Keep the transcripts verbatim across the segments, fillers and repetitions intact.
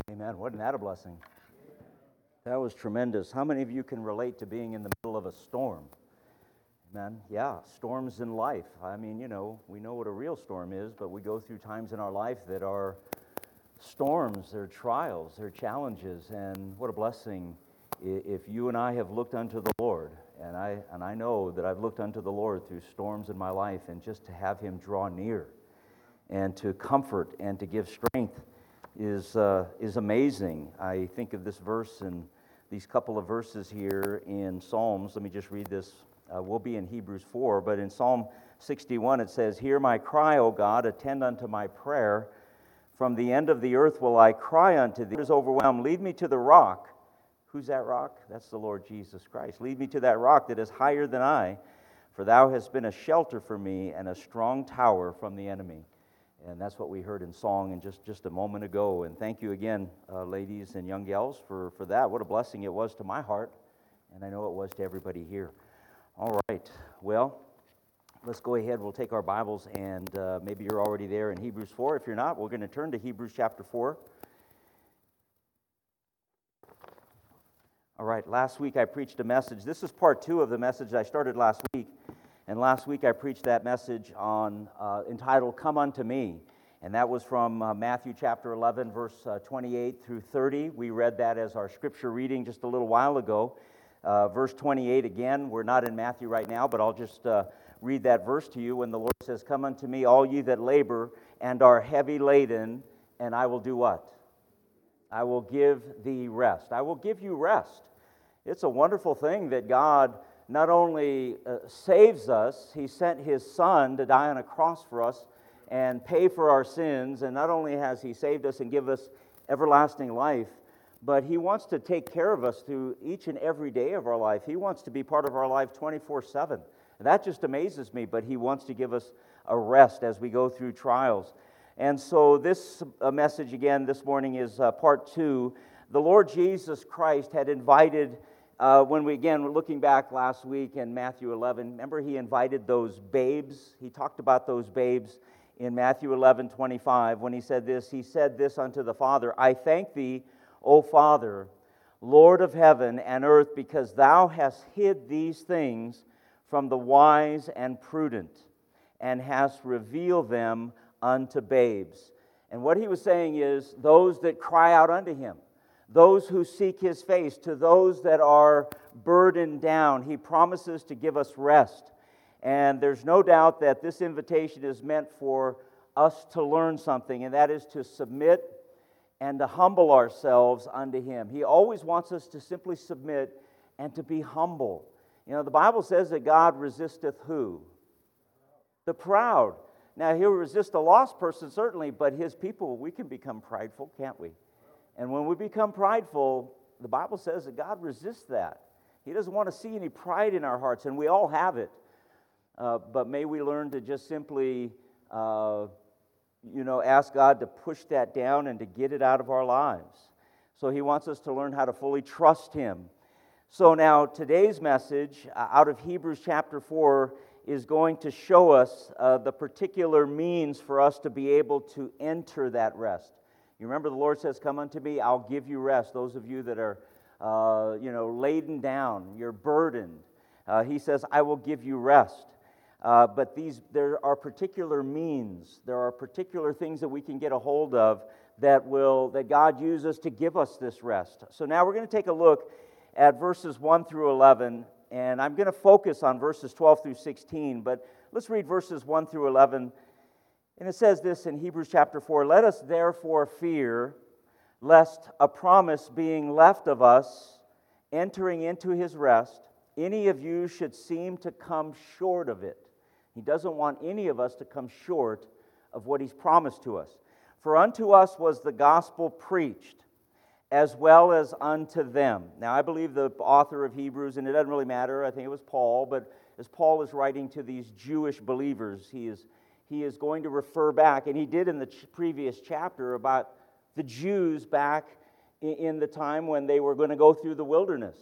Amen. Wasn't that a blessing? That was tremendous. How many of you can relate to being in the middle of a storm? Amen. Yeah, storms in life. I mean, you know, we know what a real storm is, but we go through times in our life that are storms, they're trials, they're challenges, and what a blessing if you and I have looked unto the Lord, and I and I know that I've looked unto the Lord through storms in my life, and just to have Him draw near and to comfort and to give strength is uh, is amazing. I think of this verse and these couple of verses here in Psalms. Let me just read this. Uh, we'll be in Hebrews four, but in Psalm sixty-one it says, "Hear my cry, O God, attend unto my prayer. From the end of the earth will I cry unto thee. It is overwhelmed. Lead me to the rock." Who's that rock? That's the Lord Jesus Christ. "Lead me to that rock that is higher than I, for thou hast been a shelter for me and a strong tower from the enemy." And that's what we heard in song in just, just a moment ago. And thank you again, uh, ladies and young gals, for, for that. What a blessing it was to my heart, and I know it was to everybody here. All right, well, let's go ahead. We'll take our Bibles, and uh, maybe you're already there in Hebrews four. If you're not, we're going to turn to Hebrews chapter four. All right, last week I preached a message. This is part two of the message I started last week. And last week I preached that message on uh, entitled, "Come Unto Me." And that was from uh, Matthew chapter eleven, verse uh, twenty-eight through thirty. We read that as our scripture reading just a little while ago. Uh, verse twenty-eight again, we're not in Matthew right now, but I'll just uh, read that verse to you when the Lord says, "Come unto me, all ye that labor and are heavy laden, and I will do what? I will give thee rest." I will give you rest. It's a wonderful thing that God not only uh, saves us, He sent His Son to die on a cross for us and pay for our sins, and not only has He saved us and give us everlasting life, but He wants to take care of us through each and every day of our life. He wants to be part of our life twenty-four seven. That just amazes me, but He wants to give us a rest as we go through trials. And so this uh, message again this morning is uh, part two. The Lord Jesus Christ had invited Uh, when we, again, we're looking back last week in Matthew eleven, remember He invited those babes? He talked about those babes in Matthew eleven twenty-five when He said this. He said this unto the Father, "I thank Thee, O Father, Lord of heaven and earth, because Thou hast hid these things from the wise and prudent, and hast revealed them unto babes." And what He was saying is, those that cry out unto Him, those who seek His face, to those that are burdened down, He promises to give us rest. And there's no doubt that this invitation is meant for us to learn something, and that is to submit and to humble ourselves unto Him. He always wants us to simply submit and to be humble. You know, the Bible says that God resisteth who? The proud. Now, He'll resist a lost person, certainly, but His people, we can become prideful, can't we? And when we become prideful, the Bible says that God resists that. He doesn't want to see any pride in our hearts, and we all have it. Uh, but may we learn to just simply, uh, you know, ask God to push that down and to get it out of our lives. So He wants us to learn how to fully trust Him. So now today's message uh, out of Hebrews chapter four is going to show us uh, the particular means for us to be able to enter that rest. You remember the Lord says, "Come unto me, I'll give you rest." Those of you that are, uh, you know, laden down, you're burdened. Uh, he says, "I will give you rest." Uh, but these, there are particular means. There are particular things that we can get a hold of that will, that God uses to give us this rest. So now we're going to take a look at verses one through eleven, and I'm going to focus on verses twelve through sixteen. But let's read verses one through eleven. And it says this in Hebrews chapter four, "Let us therefore fear, lest a promise being left of us, entering into His rest, any of you should seem to come short of it." He doesn't want any of us to come short of what He's promised to us. "For unto us was the gospel preached, as well as unto them." Now, I believe the author of Hebrews, and it doesn't really matter, I think it was Paul, but as Paul is writing to these Jewish believers, he is He is going to refer back, and he did in the ch- previous chapter, about the Jews back in, in the time when they were going to go through the wilderness.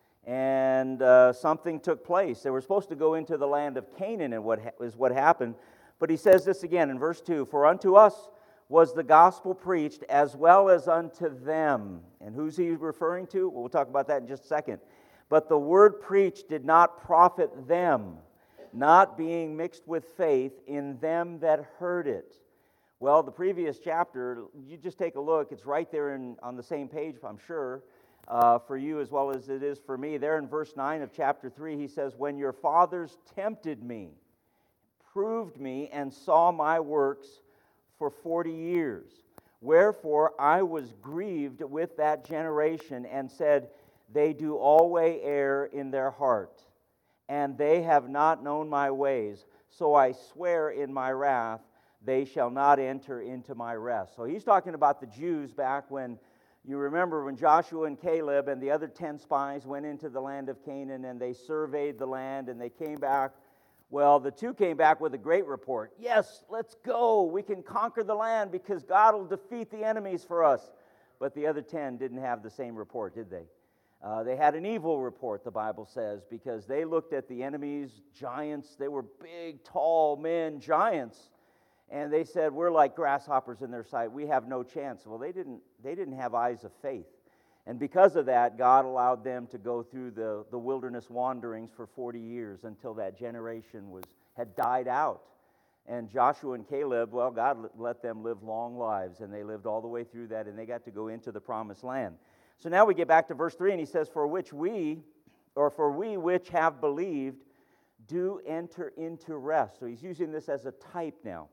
And uh, something took place. They were supposed to go into the land of Canaan, and what ha- is what happened. But he says this again in verse two, "For unto us was the gospel preached as well as unto them. And who's he referring to? Well, we'll talk about that in just a second. But the word preached did not profit them, not being mixed with faith in them that heard it. Well, the previous chapter, you just take a look. It's right there in, on the same page, I'm sure, uh, for you as well as it is for me. There in verse nine of chapter three, he says, when your fathers tempted me, proved me, and saw my works for forty years. Wherefore I was grieved with that generation and said, they do always err in their heart, and they have not known my ways. So I swear in my wrath, they shall not enter into my rest. So he's talking about the Jews back when, you remember when Joshua and Caleb and the other ten spies went into the land of Canaan and they surveyed the land and they came back. Well, the two came back with a great report. Yes, let's go. We can conquer the land because God will defeat the enemies for us. But the other ten didn't have the same report, did they? Uh, they had an evil report, the Bible says, because they looked at the enemies, giants. They were big, tall men, giants. And they said, we're like grasshoppers in their sight. We have no chance. Well, they didn't, they didn't have eyes of faith. And because of that, God allowed them to go through the, the wilderness wanderings for forty years until that generation was had died out. And Joshua and Caleb, well, God let them live long lives, and they lived all the way through that, and they got to go into the promised land. So now we get back to verse three, and he says, for which we, or for we which have believed, do enter into rest. So he's using this as a type now.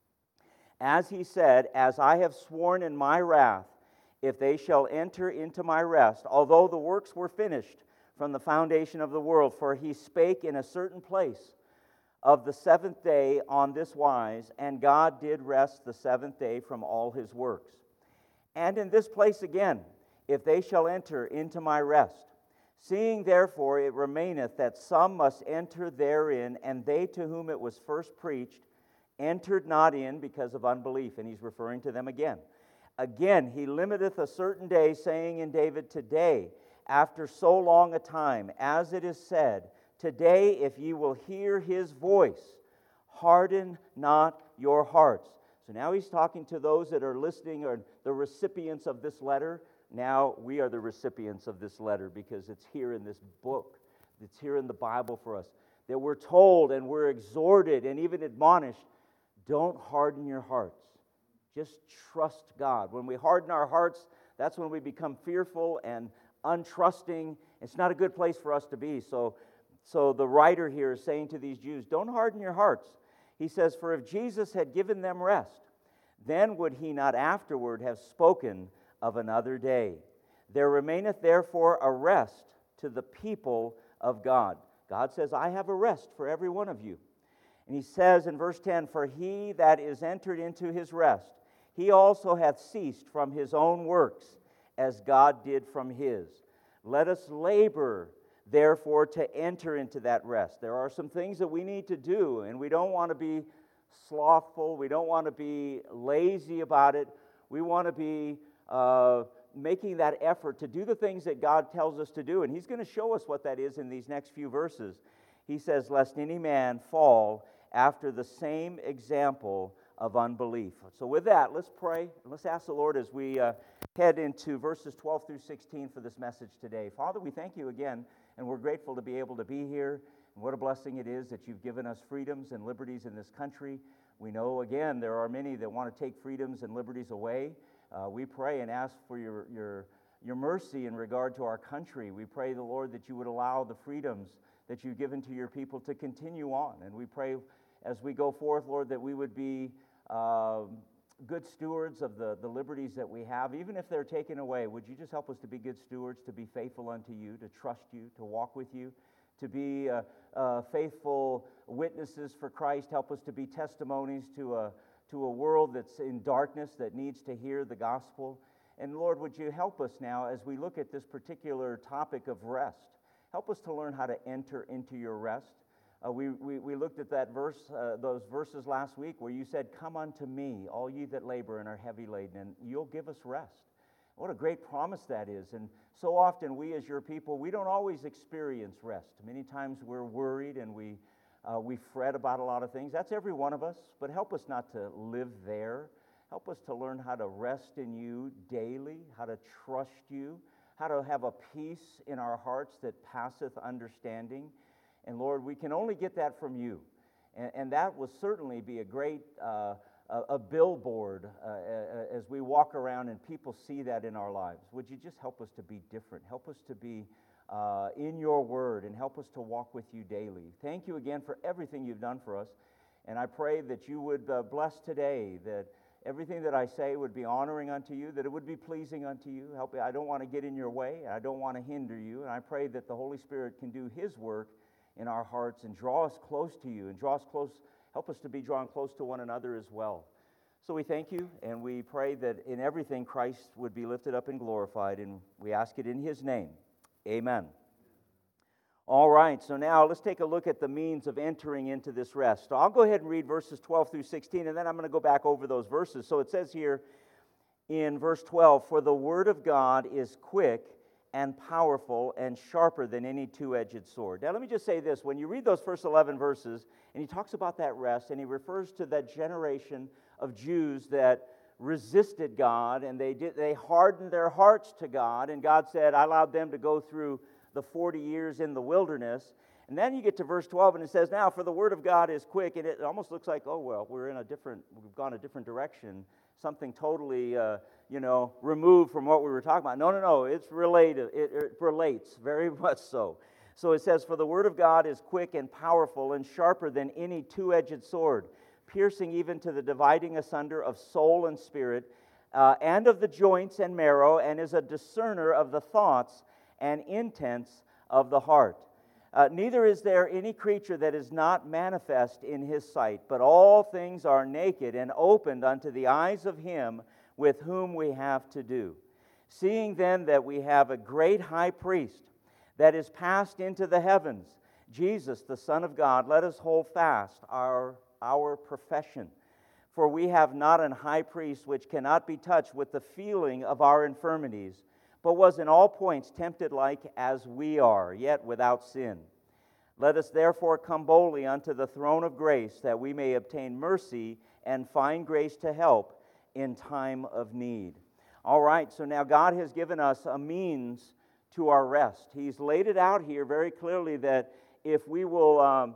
As he said, as I have sworn in my wrath, if they shall enter into my rest, although the works were finished from the foundation of the world, for he spake in a certain place of the seventh day on this wise, and God did rest the seventh day from all his works. And in this place again, if they shall enter into my rest, seeing therefore it remaineth that some must enter therein, and they to whom it was first preached entered not in because of unbelief. And he's referring to them again. Again, he limiteth a certain day, saying in David, today, after so long a time, as it is said, today, if ye will hear his voice, harden not your hearts. So now he's talking to those that are listening, or the recipients of this letter. Now we are the recipients of this letter because it's here in this book. It's here in the Bible for us. That we're told and we're exhorted and even admonished, don't harden your hearts. Just trust God. When we harden our hearts, that's when we become fearful and untrusting. It's not a good place for us to be. So, so the writer here is saying to these Jews, don't harden your hearts. He says, for if Jesus had given them rest, then would he not afterward have spoken of another day. There remaineth therefore a rest to the people of God. God says, I have a rest for every one of you. And he says in verse ten, for he that is entered into his rest, he also hath ceased from his own works, as God did from his. Let us labor, therefore, to enter into that rest. There are some things that we need to do, and we don't want to be slothful. We don't want to be lazy about it. We want to be uh, making that effort to do the things that God tells us to do. And he's going to show us what that is in these next few verses. He says, lest any man fall after the same example of unbelief. So with that, let's pray. Let's ask the Lord as we uh, head into verses twelve through sixteen for this message today. Father, we thank you again, and we're grateful to be able to be here. And what a blessing it is that you've given us freedoms and liberties in this country. We know, again, there are many that want to take freedoms and liberties away. Uh, we pray and ask for your, your, your mercy in regard to our country. We pray, the Lord, that you would allow the freedoms that you've given to your people to continue on. And we pray as we go forth, Lord, that we would be uh, good stewards of the, the liberties that we have. Even if they're taken away, would you just help us to be good stewards, to be faithful unto you, to trust you, to walk with you, to be uh, uh, faithful witnesses for Christ. Help us to be testimonies to a, to a world that's in darkness that needs to hear the gospel. And Lord, would you help us now as we look at this particular topic of rest? Help us to learn how to enter into your rest. Uh, we, we, we looked at that verse, uh, those verses last week where you said, come unto me, all ye that labor and are heavy laden, and you'll give us rest. What a great promise that is. And so often we as your people, we don't always experience rest. Many times we're worried and we, uh, we fret about a lot of things. That's every one of us, but help us not to live there. Help us to learn how to rest in you daily, how to trust you, how to have a peace in our hearts that passeth understanding. And Lord, we can only get that from you. And, and that will certainly be a great uh, a, a billboard uh, as we walk around and people see that in our lives. Would you just help us to be different? Help us to be uh, in your word and help us to walk with you daily. Thank you again for everything you've done for us. And I pray that you would uh, bless today, that everything that I say would be honoring unto you, that it would be pleasing unto you. Help me. I don't want to get in your way. I don't want to hinder you. And I pray that the Holy Spirit can do his work in our hearts and draw us close to you and draw us close, help us to be drawn close to one another as well. So we thank you and we pray that in everything Christ would be lifted up and glorified, and we ask it in his name. Amen. All right, so now let's take a look at the means of entering into this rest. So I'll go ahead and read verses twelve through sixteen, and then I'm going to go back over those verses. So it says here in verse twelve, "For the word of God is quick and powerful and sharper than any two-edged sword." Now let me just say this. When you read those first eleven verses, and he talks about that rest, and he refers to that generation of Jews that resisted God, and they did, they hardened their hearts to God, and God said, I allowed them to go through the forty years in the wilderness. And then you get to verse twelve, and it says, now, for the word of God is quick, and it almost looks like, oh, well, we're in a different, we've gone a different direction, something totally, uh, you know, removed from what we were talking about. No, no, no, it's related, it, it relates very much so. So it says, for the word of God is quick and powerful and sharper than any two-edged sword, piercing even to the dividing asunder of soul and spirit, uh, and of the joints and marrow, and is a discerner of the thoughts and intents of the heart. Uh, neither is there any creature that is not manifest in his sight, but all things are naked and opened unto the eyes of him with whom we have to do. Seeing then that we have a great high priest that is passed into the heavens, Jesus, the Son of God, let us hold fast our, our profession. For we have not an high priest which cannot be touched with the feeling of our infirmities, but was in all points tempted like as we are, yet without sin. Let us therefore come boldly unto the throne of grace, that we may obtain mercy and find grace to help in time of need. All right, so now God has given us a means to our rest. He's laid it out here very clearly that if we will um,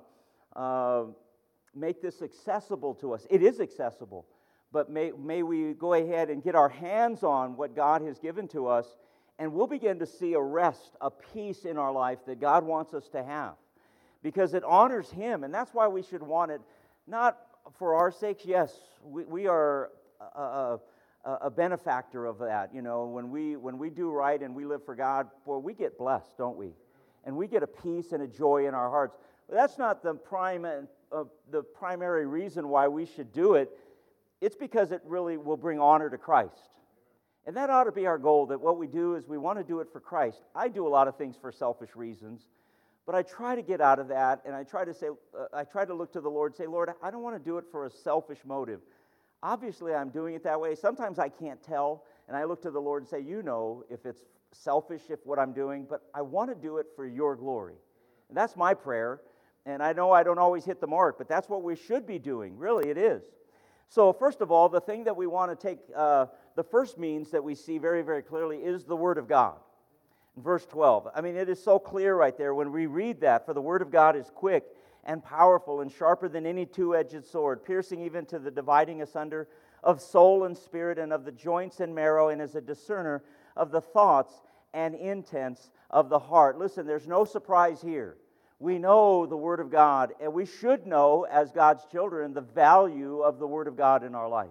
uh, make this accessible to us, it is accessible, but may, may we go ahead and get our hands on what God has given to us, and we'll begin to see a rest, a peace in our life that God wants us to have. Because it honors Him, and that's why we should want it, not for our sakes. Yes, we, we are a, a, a benefactor of that. You know, when we when we do right and we live for God, boy, we get blessed, don't we? And we get a peace and a joy in our hearts. But that's not the prime uh, the primary reason why we should do it. It's because it really will bring honor to Christ. And that ought to be our goal, that what we do is we want to do it for Christ. I do a lot of things for selfish reasons, but I try to get out of that, and I try to say, uh, I try to look to the Lord and say, Lord, I don't want to do it for a selfish motive. Obviously, I'm doing it that way. Sometimes I can't tell, and I look to the Lord and say, you know if it's selfish, if what I'm doing, but I want to do it for your glory. And that's my prayer, and I know I don't always hit the mark, but that's what we should be doing. Really, it is. So first of all, the thing that we want to take, uh, the first means that we see very, very clearly is the Word of God. In verse twelve, I mean, it is so clear right there when we read that, for the Word of God is quick and powerful and sharper than any two-edged sword, piercing even to the dividing asunder of soul and spirit and of the joints and marrow, and is a discerner of the thoughts and intents of the heart. Listen, there's no surprise here. We know the Word of God, and we should know, as God's children, the value of the Word of God in our life.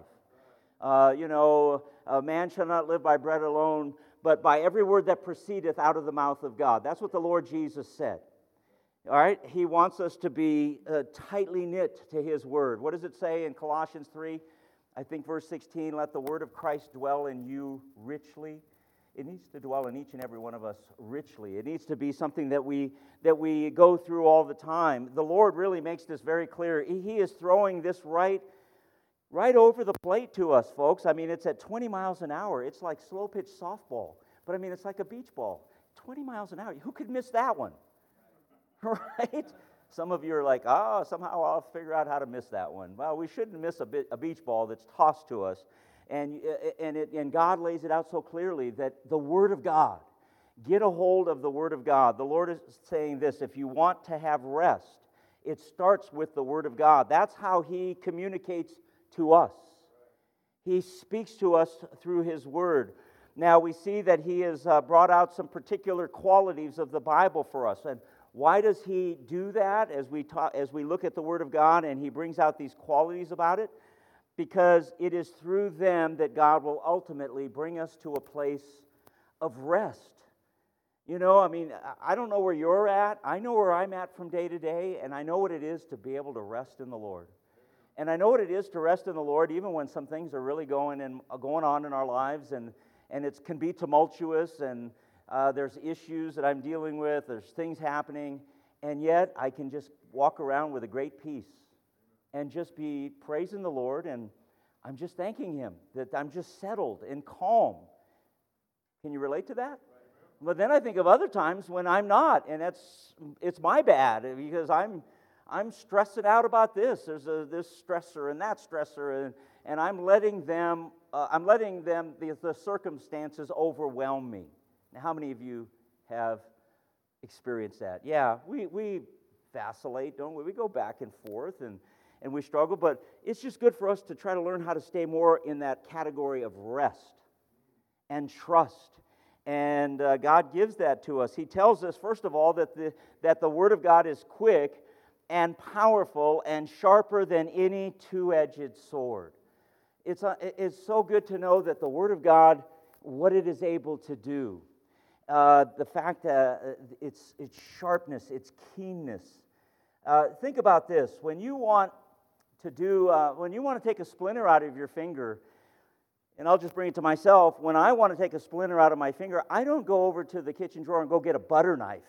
Uh, you know, a man shall not live by bread alone, but by every word that proceedeth out of the mouth of God. That's what the Lord Jesus said. All right? He wants us to be uh, tightly knit to His Word. What does it say in Colossians three? I think verse sixteen, let the Word of Christ dwell in you richly. It needs to dwell in each and every one of us richly. It needs to be something that we that we go through all the time. The Lord really makes this very clear. He is throwing this right, right over the plate to us, folks. I mean, it's at twenty miles an hour. It's like slow-pitch softball. But I mean, it's like a beach ball. twenty miles an hour. Who could miss that one? Right? Some of you are like, oh, somehow I'll figure out how to miss that one. Well, we shouldn't miss a, bit, a beach ball that's tossed to us. And, and, it, and God lays it out so clearly that the Word of God, get a hold of the Word of God. The Lord is saying this, if you want to have rest, it starts with the Word of God. That's how He communicates to us. He speaks to us through His Word. Now we see that He has uh, brought out some particular qualities of the Bible for us. And why does He do that as we talk, as we look at the Word of God and He brings out these qualities about it? Because it is through them that God will ultimately bring us to a place of rest. You know, I mean, I don't know where you're at. I know where I'm at from day to day, and I know what it is to be able to rest in the Lord. And I know what it is to rest in the Lord even when some things are really going in, going on in our lives, and, and it can be tumultuous, and uh, there's issues that I'm dealing with, there's things happening, and yet I can just walk around with a great peace and just be praising the Lord, and I'm just thanking Him that I'm just settled and calm. Can you relate to that? But then I think of other times when I'm not, and that's it's my bad because I'm I'm stressing out about this. There's a this stressor and that stressor, and, and I'm letting them uh, I'm letting them the, the circumstances overwhelm me. Now, how many of you have experienced that? Yeah, we we vacillate, don't we? We go back and forth and. And we struggle, but it's just good for us to try to learn how to stay more in that category of rest and trust. And uh, God gives that to us. He tells us, first of all, that the, that the Word of God is quick and powerful and sharper than any two-edged sword. It's, uh, it's so good to know that the Word of God, what it is able to do. Uh, the fact that its, its sharpness, its keenness. Uh, think about this. When you want to do, uh, when you want to take a splinter out of your finger, and I'll just bring it to myself, when I want to take a splinter out of my finger, I don't go over to the kitchen drawer and go get a butter knife.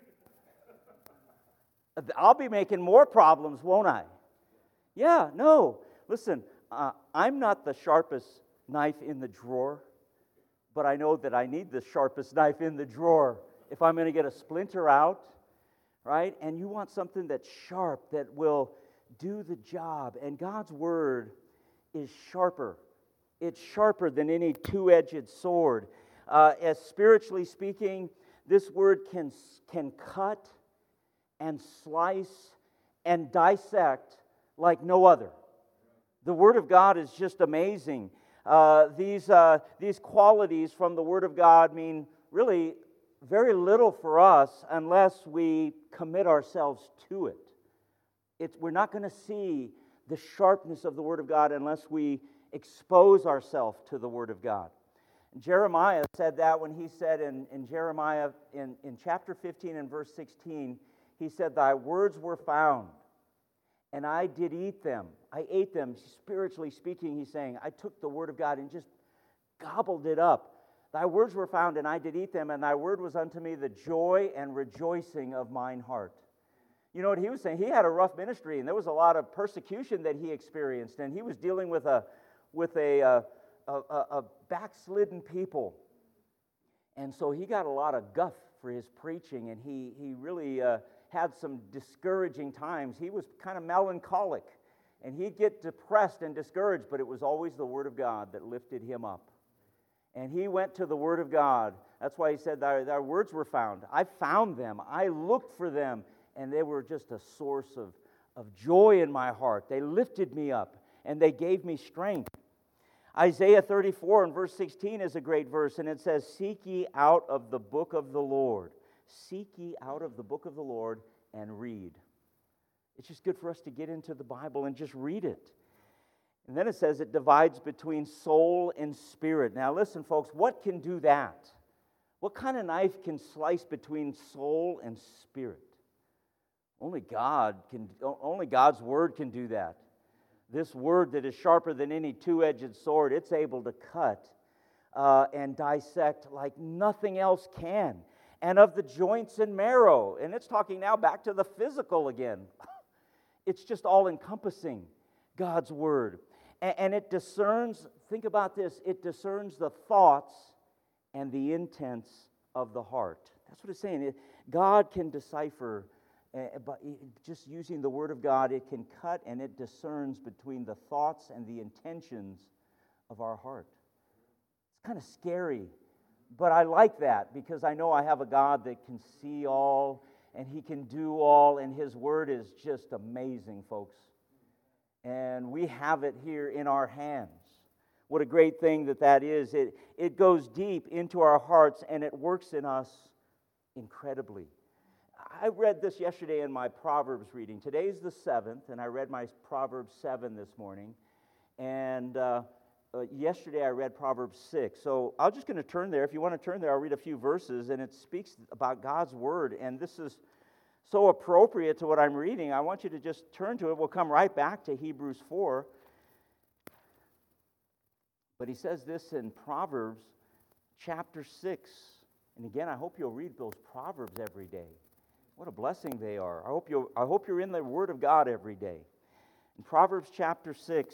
I'll be making more problems, won't I? Yeah, no. Listen, uh, I'm not the sharpest knife in the drawer, but I know that I need the sharpest knife in the drawer if I'm going to get a splinter out, right? And you want something that's sharp, that will do the job. And God's Word is sharper. It's sharper than any two-edged sword. Uh, as spiritually speaking, this Word can, can cut and slice and dissect like no other. The Word of God is just amazing. Uh, these, uh, these qualities from the Word of God mean really very little for us unless we commit ourselves to it. It's, we're not going to see the sharpness of the Word of God unless we expose ourselves to the Word of God. Jeremiah said that when he said in, in Jeremiah, in, in chapter fifteen and verse sixteen, he said, "Thy words were found, and I did eat them." I ate them, spiritually speaking, he's saying. I took the Word of God and just gobbled it up. Thy words were found, and I did eat them, and thy word was unto me the joy and rejoicing of mine heart. You know what he was saying? He had a rough ministry, and there was a lot of persecution that he experienced, and he was dealing with a with a, uh, a, a, a backslidden people. And so he got a lot of guff for his preaching, and he, he really uh, had some discouraging times. He was kind of melancholic, and he'd get depressed and discouraged, but it was always the Word of God that lifted him up. And he went to the Word of God. That's why he said, thy, thy words were found. I found them. I looked for them, and they were just a source of, of joy in my heart. They lifted me up, and they gave me strength. Isaiah thirty-four and verse sixteen is a great verse, and it says, "Seek ye out of the book of the Lord. Seek ye out of the book of the Lord and read." It's just good for us to get into the Bible and just read it. And then it says it divides between soul and spirit. Now listen, folks, what can do that? What kind of knife can slice between soul and spirit? Only God can. Only God's Word can do that. This Word that is sharper than any two-edged sword, it's able to cut uh, and dissect like nothing else can. And of the joints and marrow. And it's talking now back to the physical again. It's just all-encompassing, God's Word. And, and it discerns, think about this, it discerns the thoughts and the intents of the heart. That's what it's saying. It, God can decipher. Uh, but just using the Word of God, it can cut and it discerns between the thoughts and the intentions of our heart. It's kind of scary, but I like that because I know I have a God that can see all and He can do all, and His Word is just amazing, folks. And we have it here in our hands. What a great thing that that is. It, it goes deep into our hearts, and it works in us incredibly. I read this yesterday in my Proverbs reading. Today's the seventh, and I read my Proverbs seven this morning. And uh, uh, yesterday I read Proverbs six. So I'm just going to turn there. If you want to turn there, I'll read a few verses, and it speaks about God's Word. And this is so appropriate to what I'm reading. I want you to just turn to it. We'll come right back to Hebrews four. But he says this in Proverbs chapter six. And again, I hope you'll read those Proverbs every day. What a blessing they are. I hope you'll, I hope you're in the Word of God every day. In Proverbs chapter six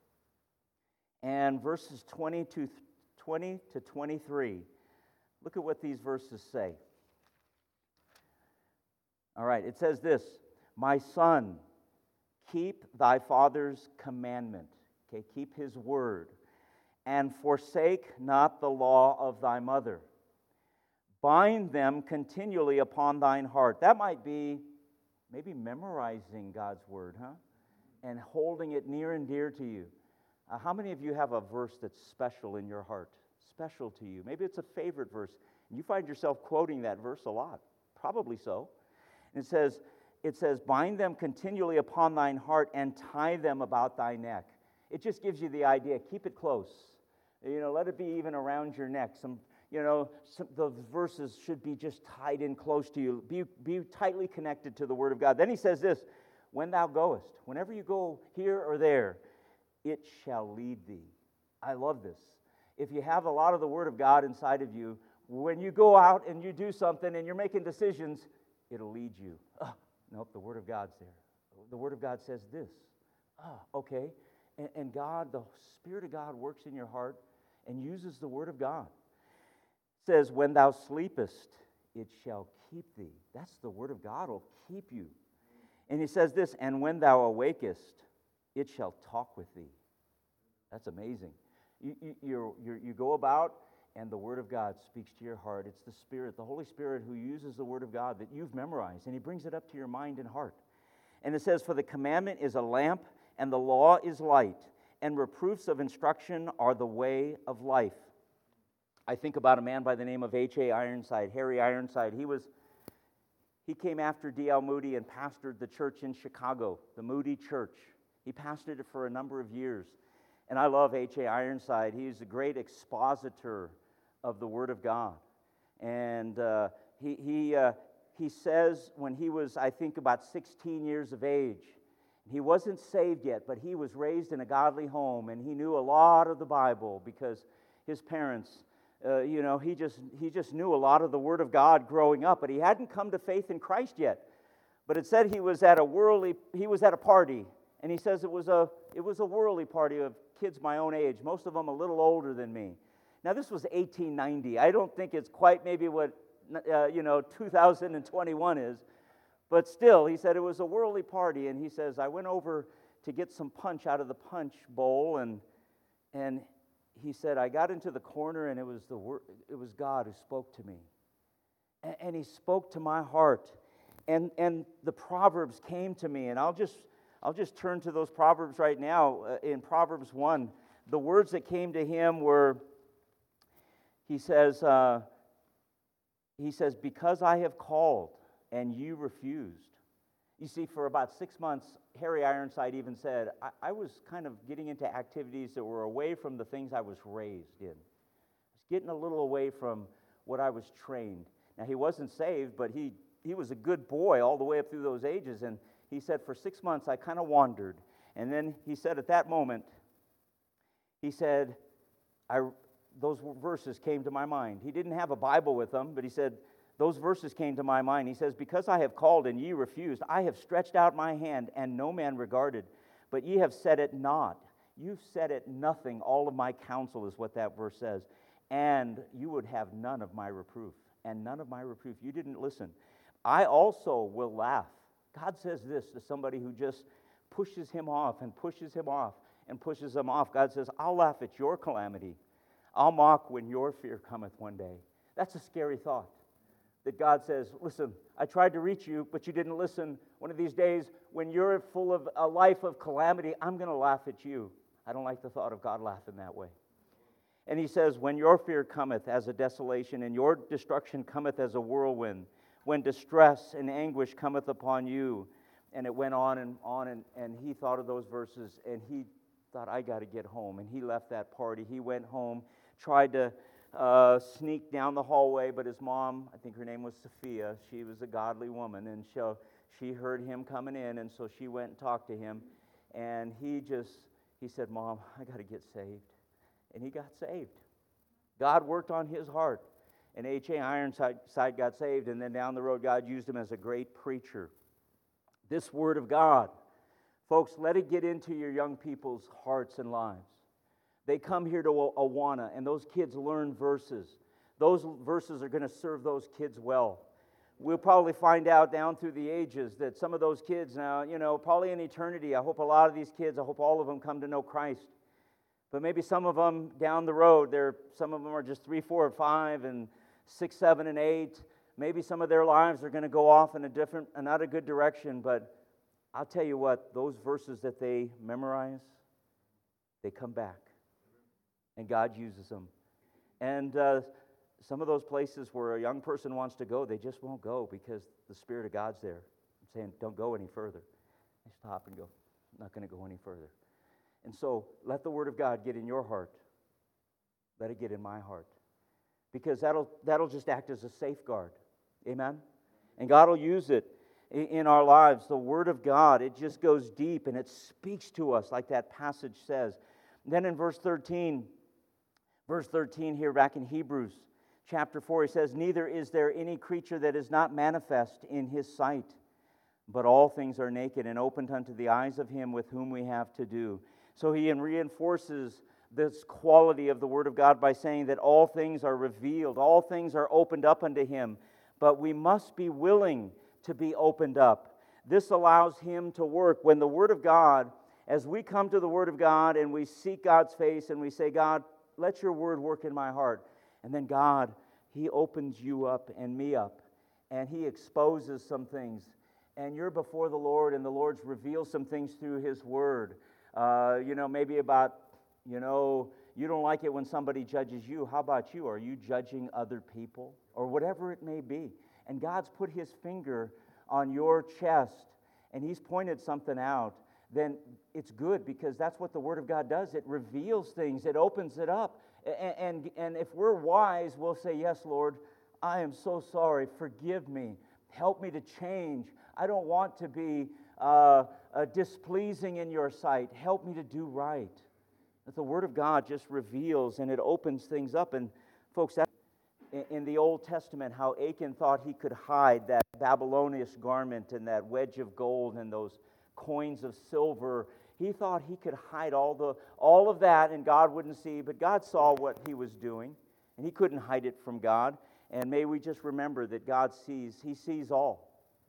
and verses twenty to twenty-three, look at what these verses say. All right, it says this, "My son, keep thy father's commandment." Okay, keep his word. "And forsake not the law of thy mother. Bind them continually upon thine heart." That might be maybe memorizing God's word, huh? And holding it near and dear to you. Uh, how many of you have a verse that's special in your heart? Special to you. Maybe it's a favorite verse. And you find yourself quoting that verse a lot. Probably so. And it says, it says, "Bind them continually upon thine heart and tie them about thy neck." It just gives you the idea. Keep it close. You know, let it be even around your neck. Some You know, some, the verses should be just tied in close to you. Be, be tightly connected to the Word of God. Then he says this, "When thou goest," whenever you go here or there, "it shall lead thee." I love this. If you have a lot of the Word of God inside of you, when you go out and you do something and you're making decisions, it'll lead you. Oh, nope, the Word of God's there. The Word of God says this. Ah, okay. And, and God, the Spirit of God works in your heart and uses the Word of God. Says, "When thou sleepest, it shall keep thee." That's the Word of God will keep you. And he says this, "And when thou awakest, it shall talk with thee." That's amazing. You, you, you're, you're, you go about, and the Word of God speaks to your heart. It's the Spirit, the Holy Spirit, who uses the Word of God that you've memorized, and He brings it up to your mind and heart. And it says, "For the commandment is a lamp, and the law is light, and reproofs of instruction are the way of life." I think about a man by the name of H A Ironside, Harry Ironside. He was, he came after D L Moody and pastored the church in Chicago, the Moody Church. He pastored it for a number of years. And I love H A Ironside. He's a great expositor of the Word of God. And uh, he, he, uh, he says when he was, I think, about sixteen years of age, he wasn't saved yet, but he was raised in a godly home, and he knew a lot of the Bible because his parents... Uh, you know, he just he just knew a lot of the Word of God growing up, but he hadn't come to faith in Christ yet. But it said he was at a worldly he was at a party, and he says it was a it was a worldly party of kids my own age, most of them a little older than me. Now this was eighteen ninety. I don't think it's quite maybe what uh, you know two thousand twenty-one is, but still, he said it was a worldly party, and he says I went over to get some punch out of the punch bowl, and and. He said, I got into the corner, and it was the word, it was God who spoke to me. And, and He spoke to my heart. And and the Proverbs came to me, and I'll just I'll just turn to those Proverbs right now. Uh, in Proverbs one, the words that came to him were, he says, uh, he says, "Because I have called, and you refused." You see, for about six months, Harry Ironside even said, I, I was kind of getting into activities that were away from the things I was raised in. I was getting a little away from what I was trained. Now, he wasn't saved, but he, he was a good boy all the way up through those ages. And he said, for six months, I kind of wandered. And then he said at that moment, he said, I, those verses came to my mind. He didn't have a Bible with him, but he said, those verses came to my mind. He says, "Because I have called and ye refused, I have stretched out my hand and no man regarded, but ye have said it not. You've said it nothing. All of my counsel," is what that verse says. "And you would have none of my reproof." And none of my reproof. You didn't listen. "I also will laugh." God says this to somebody who just pushes him off and pushes him off and pushes them off. God says, I'll laugh at your calamity. I'll mock when your fear cometh one day. That's a scary thought. That God says, listen, I tried to reach you, but you didn't listen. One of these days, when you're full of a life of calamity, I'm going to laugh at you. I don't like the thought of God laughing that way. And he says, when your fear cometh as a desolation, and your destruction cometh as a whirlwind, when distress and anguish cometh upon you. And it went on and on, and, and he thought of those verses, and he thought, I got to get home. And he left that party. He went home, tried to uh, sneak down the hallway, but his mom, I think her name was Sophia, she was a godly woman, and she, she heard him coming in, and so she went and talked to him. And he just, he said, Mom, I got to get saved. And he got saved. God worked on his heart. And H A Ironside got saved, and then down the road, God used him as a great preacher. This Word of God, folks, let it get into your young people's hearts and lives. They come here to Awana, and those kids learn verses. Those verses are going to serve those kids well. We'll probably find out down through the ages that some of those kids now, you know, probably in eternity, I hope a lot of these kids, I hope all of them come to know Christ. But maybe some of them down the road, they're, some of them are just three, four, and five, and six, seven, and eight. Maybe some of their lives are going to go off in a different, not a good direction. But I'll tell you what, those verses that they memorize, they come back. And God uses them. And uh, some of those places where a young person wants to go, they just won't go because the Spirit of God's there. I'm saying, don't go any further. They stop and go, I'm not going to go any further. And so, let the Word of God get in your heart. Let it get in my heart. Because that'll that'll just act as a safeguard. Amen? And God will use it in, in our lives. The Word of God, it just goes deep and it speaks to us like that passage says. And then in verse thirteen, verse thirteen here back in Hebrews chapter four, he says, neither is there any creature that is not manifest in His sight, but all things are naked and opened unto the eyes of Him with whom we have to do. So he reinforces this quality of the Word of God by saying that all things are revealed, all things are opened up unto Him, but we must be willing to be opened up. This allows Him to work. When the Word of God, as we come to the Word of God and we seek God's face and we say, God, let your Word work in my heart. And then God, He opens you up and me up, and He exposes some things. And you're before the Lord, and the Lord's revealed some things through His Word. Uh, you know, maybe about, you know, you don't like it when somebody judges you. How about you? Are you judging other people? Or whatever it may be. And God's put His finger on your chest, and He's pointed something out. Then it's good, because that's what the Word of God does. It reveals things. It opens it up. And, and, and if we're wise, we'll say, yes, Lord, I am so sorry. Forgive me. Help me to change. I don't want to be uh, uh, displeasing in your sight. Help me to do right. That the Word of God just reveals and it opens things up. And folks, that in, in the Old Testament, how Achan thought he could hide that Babylonian garment and that wedge of gold and those coins of silver. He thought he could hide all the all of that and God wouldn't see. But God saw what he was doing, and he couldn't hide it from God. And may we just remember that God sees. He sees all.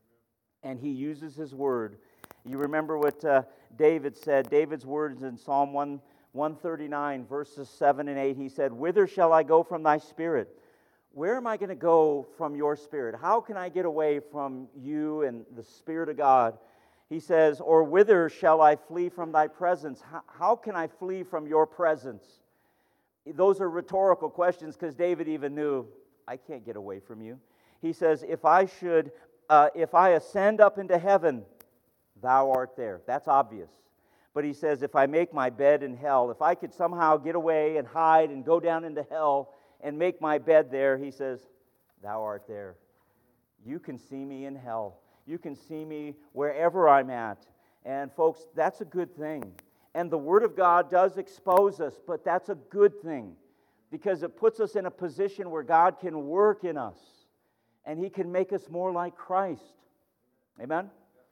And He uses His Word. You remember what uh, David said. David's words in Psalm one thirty-nine, verses seven and eight. He said, whither shall I go from thy Spirit? Where am I going to go from your Spirit? How can I get away from you and the Spirit of God? He says, or whither shall I flee from thy presence? How, how can I flee from your presence? Those are rhetorical questions, because David even knew, I can't get away from you. He says, if I should... Uh, if I ascend up into heaven, thou art there. That's obvious. But he says, if I make my bed in hell, if I could somehow get away and hide and go down into hell and make my bed there, he says, thou art there. You can see me in hell. You can see me wherever I'm at. And folks, that's a good thing. And the Word of God does expose us, but that's a good thing, because it puts us in a position where God can work in us. And He can make us more like Christ. Amen?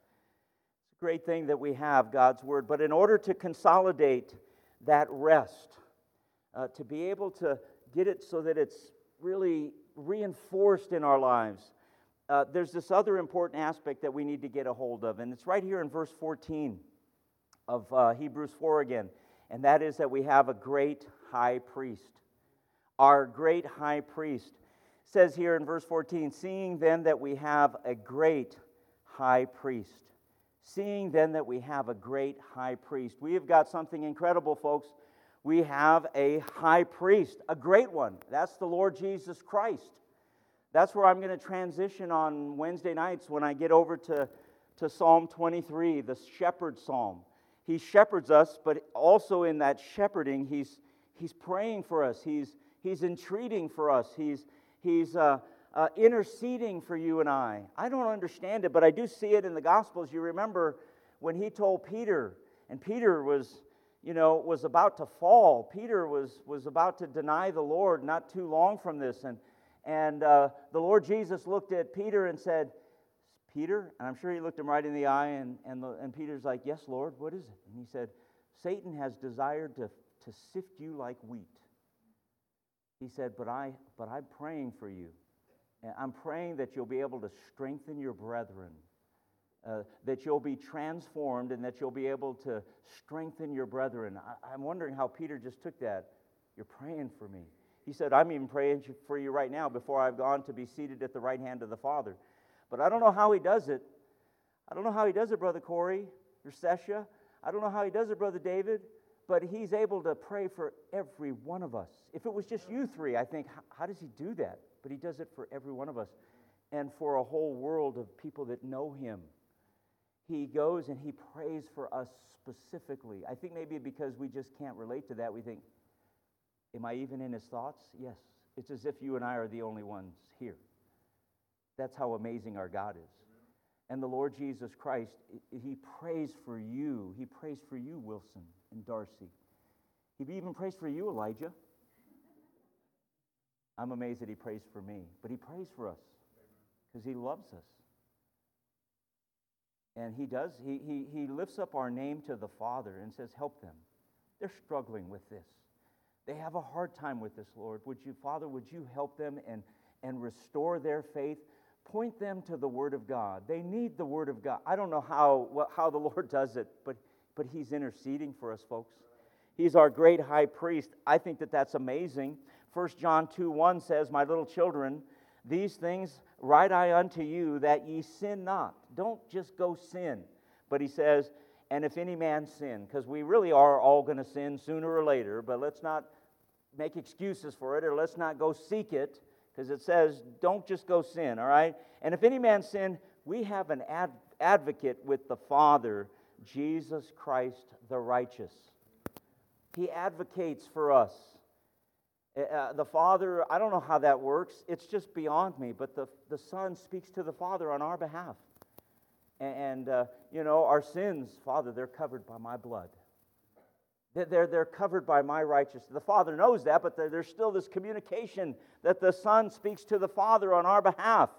It's a great thing that we have God's Word. But in order to consolidate that rest, uh, to be able to get it so that it's really reinforced in our lives, uh, there's this other important aspect that we need to get a hold of. And it's right here in verse fourteen of uh, Hebrews four again. and that is that we have a great high priest. Our great high priest says here in verse fourteen, seeing then that we have a great high priest. Seeing then that we have a great high priest. We have got something incredible, folks. We have a high priest, a great one. That's the Lord Jesus Christ. That's where I'm going to transition on Wednesday nights when I get over to, to Psalm twenty-three, the shepherd psalm. He shepherds us, but also in that shepherding, he's, he's praying for us. He's, he's entreating for us. He's, he's uh, uh, interceding for you and I. I don't understand it, but I do see it in the Gospels. You remember when he told Peter, and Peter was, you know, was about to fall. Peter was, was about to deny the Lord not too long from this. And, and uh, the Lord Jesus looked at Peter and said, Peter, and I'm sure he looked him right in the eye, and, and, the, and Peter's like, yes, Lord, what is it? And he said, Satan has desired to, to sift you like wheat. He said, but, I, but I'm praying for you. And I'm praying that you'll be able to strengthen your brethren, uh, that you'll be transformed, and that you'll be able to strengthen your brethren. I, I'm wondering how Peter just took that. You're praying for me. He said, I'm even praying for you right now before I've gone to be seated at the right hand of the Father. But I don't know how he does it. I don't know how he does it, Brother Corey or Sesha. I don't know how he does it, Brother David. But he's able to pray for every one of us. If it was just you three, I think, how, how does he do that? But he does it for every one of us. And for a whole world of people that know him. He goes and he prays for us specifically. I think maybe because we just can't relate to that, we think, am I even in his thoughts? Yes. It's as if you and I are the only ones here. That's how amazing our God is. And the Lord Jesus Christ, he prays for you. He prays for you, Wilson and Darcy. He even prays for you, Elijah. I'm amazed that he prays for me. But he prays for us because he loves us. And he does. He, he, he lifts up our name to the Father and says, help them. They're struggling with this. They have a hard time with this, Lord. Would you, Father, would you help them and, and restore their faith? Point them to the Word of God. They need the Word of God. I don't know how what, how the Lord does it, but, but he's interceding for us, folks. He's our great high priest. I think that that's amazing. First John two one says, my little children, these things write I unto you, that ye sin not. Don't just go sin. But he says, and if any man sin, because we really are all going to sin sooner or later, but let's not make excuses for it, or let's not go seek it. Because it says, don't just go sin, all right? And if any man sin, we have an ad- advocate with the Father, Jesus Christ the righteous. He advocates for us. Uh, the Father, I don't know how that works. It's just beyond me. But the, the Son speaks to the Father on our behalf. And, and uh, you know, our sins, Father, they're covered by my blood. They're, they're covered by my righteousness. The Father knows that, but there's still this communication that the Son speaks to the Father on our behalf.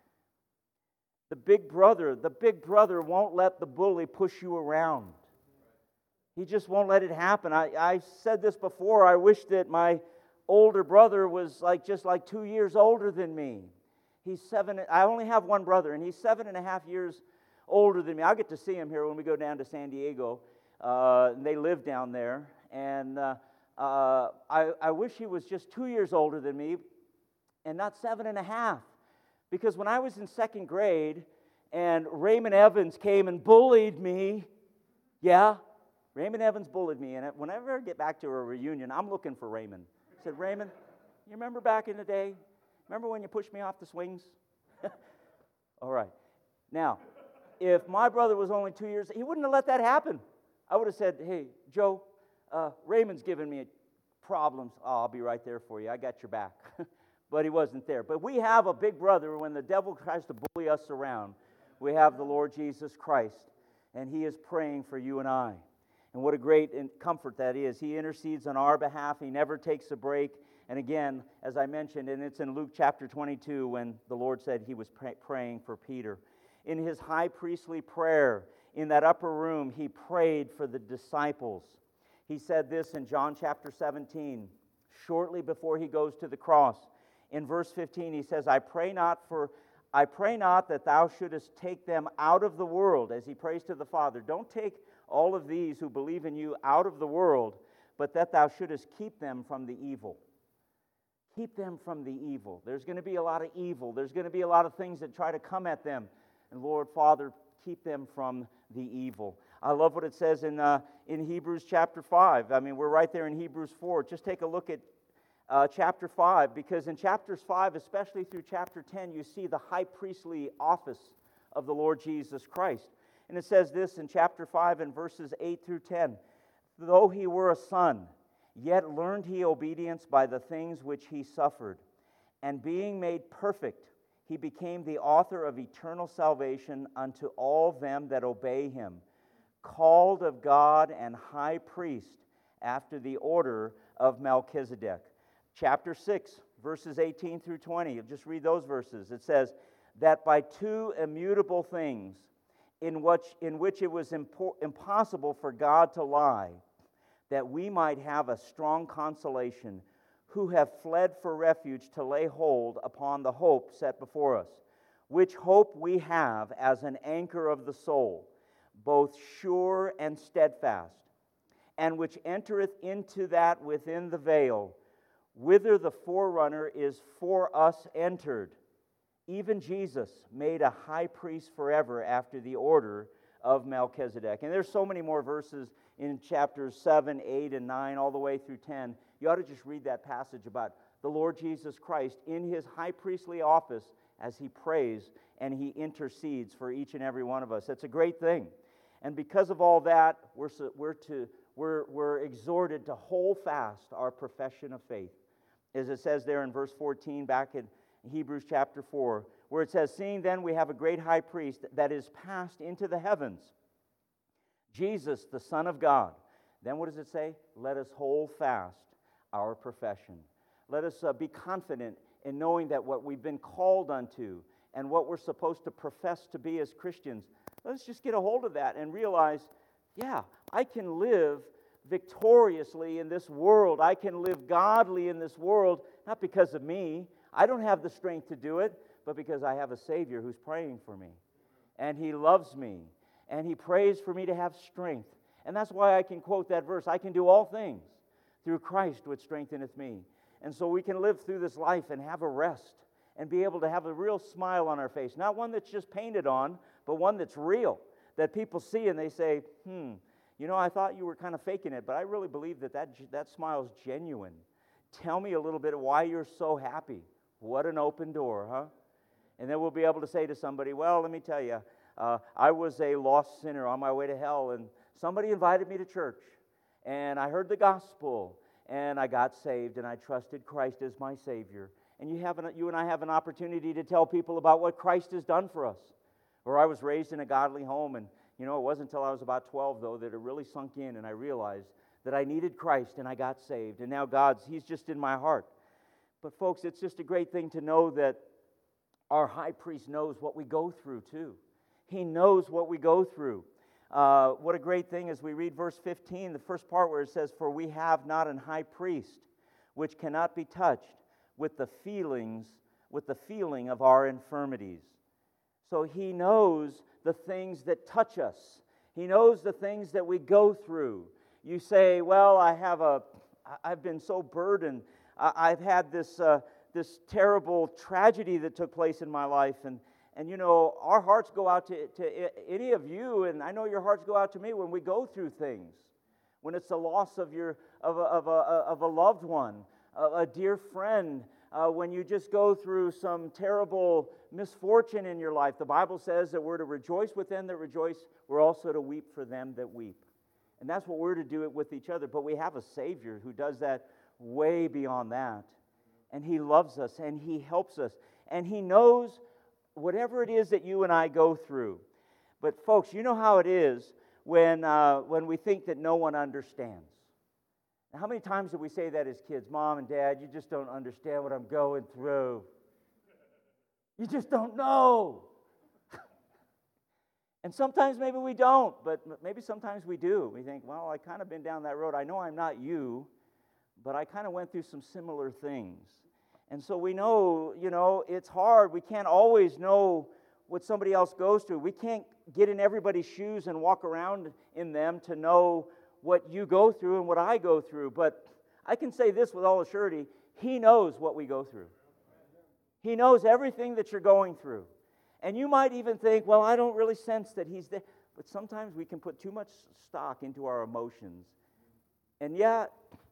The big brother, the big brother won't let the bully push you around. He just won't let it happen. I, I said this before. I wish that my older brother was like just like two years older than me. He's seven. I only have one brother, and he's seven and a half years older than me. I'll get to see him here when we go down to San Diego. Uh, and they live down there, and uh, uh, I, I wish he was just two years older than me, and not seven and a half, because when I was in second grade, and Raymond Evans came and bullied me, yeah, Raymond Evans bullied me, and whenever I get back to a reunion, I'm looking for Raymond. I said, Raymond, you remember back in the day? Remember when you pushed me off the swings? All right. Now, if my brother was only two years, he wouldn't have let that happen. I would have said, hey, Joe, uh, Raymond's giving me problems. Oh, I'll be right there for you. I got your back. But he wasn't there. But we have a big brother when the devil tries to bully us around. We have the Lord Jesus Christ, and he is praying for you and I. And what a great comfort that is. He intercedes on our behalf. He never takes a break. And again, as I mentioned, and it's in Luke chapter twenty-two when the Lord said he was pray- praying for Peter. In his high priestly prayer, in that upper room, he prayed for the disciples. He said this in John chapter seventeen, shortly before he goes to the cross. In verse fifteen, he says, I pray not for, I pray not that thou shouldest take them out of the world, as he prays to the Father. Don't take all of these who believe in you out of the world, but that thou shouldest keep them from the evil. Keep them from the evil. There's going to be a lot of evil. There's going to be a lot of things that try to come at them. And Lord, Father, keep them from the evil. I love what it says in uh, in Hebrews chapter five. I mean, we're right there in Hebrews four. Just take a look at uh, chapter five, because in chapters five, especially through chapter ten, you see the high priestly office of the Lord Jesus Christ. And it says this in chapter five and verses eight through ten. Though he were a son, yet learned he obedience by the things which he suffered. And being made perfect, he became the author of eternal salvation unto all them that obey him, called of God and high priest after the order of Melchizedek. Chapter six, verses eighteen through twenty. Just read those verses. It says, that by two immutable things, in which, in which it was impo- impossible for God to lie, that we might have a strong consolation, who have fled for refuge to lay hold upon the hope set before us, which hope we have as an anchor of the soul, both sure and steadfast, and which entereth into that within the veil, whither the forerunner is for us entered, even Jesus, made a high priest forever after the order of Melchizedek. And there's so many more verses in chapters seven, eight, and nine, all the way through ten. You ought to just read that passage about the Lord Jesus Christ in his high priestly office as he prays and he intercedes for each and every one of us. It's a great thing. And because of all that, we're, we're, to, we're, we're exhorted to hold fast our profession of faith. As it says there in verse fourteen, back in Hebrews chapter four, where it says, seeing then we have a great high priest that is passed into the heavens, Jesus, the Son of God. Then what does it say? Let us hold fast our profession. Let us uh, be confident in knowing that what we've been called unto and what we're supposed to profess to be as Christians, let's just get a hold of that and realize, yeah, I can live victoriously in this world. I can live godly in this world, not because of me. I don't have the strength to do it, but because I have a Savior who's praying for me. And He loves me. And He prays for me to have strength. And that's why I can quote that verse. I can do all things through Christ which strengtheneth me. And so we can live through this life and have a rest and be able to have a real smile on our face. Not one that's just painted on, but one that's real, that people see and they say, hmm, you know, I thought you were kind of faking it, but I really believe that that, that smile is genuine. Tell me a little bit of why you're so happy. What an open door, huh? And then we'll be able to say to somebody, well, let me tell you, uh, I was a lost sinner on my way to hell, and somebody invited me to church, and I heard the gospel, and I got saved, and I trusted Christ as my Savior. And you have an, you and I have an opportunity to tell people about what Christ has done for us. Or I was raised in a godly home, and you know, it wasn't until I was about twelve, though, that it really sunk in, and I realized that I needed Christ, and I got saved. And now God's, He's just in my heart. But folks, it's just a great thing to know that our high priest knows what we go through, too. He knows what we go through. Uh, what a great thing as we read verse fifteen, the first part where it says, for we have not an high priest which cannot be touched with the feelings, with the feeling of our infirmities. So He knows the things that touch us. He knows the things that we go through. You say, well, I have a, I've been so burdened. I've had this uh, this terrible tragedy that took place in my life, and and you know, our hearts go out to, to any of you, and I know your hearts go out to me when we go through things, when it's the loss of your of a, of a, of a loved one, a, a dear friend, uh, when you just go through some terrible misfortune in your life. The Bible says that we're to rejoice with them that rejoice. We're also to weep for them that weep, and that's what we're to do it with each other. But we have a Savior who does that way beyond that. And He loves us, and He helps us, and He knows whatever it is that you and I go through. But folks, you know how it is when uh, when we think that no one understands. Now, how many times do we say that as kids? Mom and Dad, you just don't understand what I'm going through. You just don't know. And sometimes maybe we don't, but maybe sometimes we do. We think, well, I kind of been down that road. I know I'm not you, but I kind of went through some similar things. And so we know, you know, it's hard. We can't always know what somebody else goes through. We can't get in everybody's shoes and walk around in them to know what you go through and what I go through, but I can say this with all assurity, He knows what we go through. He knows everything that you're going through. And you might even think, well, I don't really sense that He's there. But sometimes we can put too much stock into our emotions. And yet,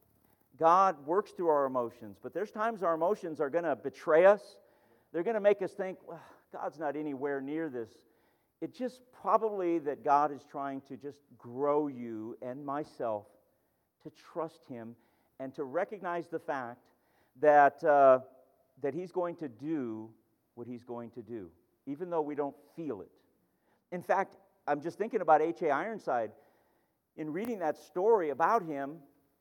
God works through our emotions. But there's times our emotions are going to betray us. They're going to make us think, well, God's not anywhere near this. It's just probably that God is trying to just grow you and myself to trust Him and to recognize the fact that, uh, that He's going to do what He's going to do, even though we don't feel it. In fact, I'm just thinking about H A Ironside. In reading that story about him,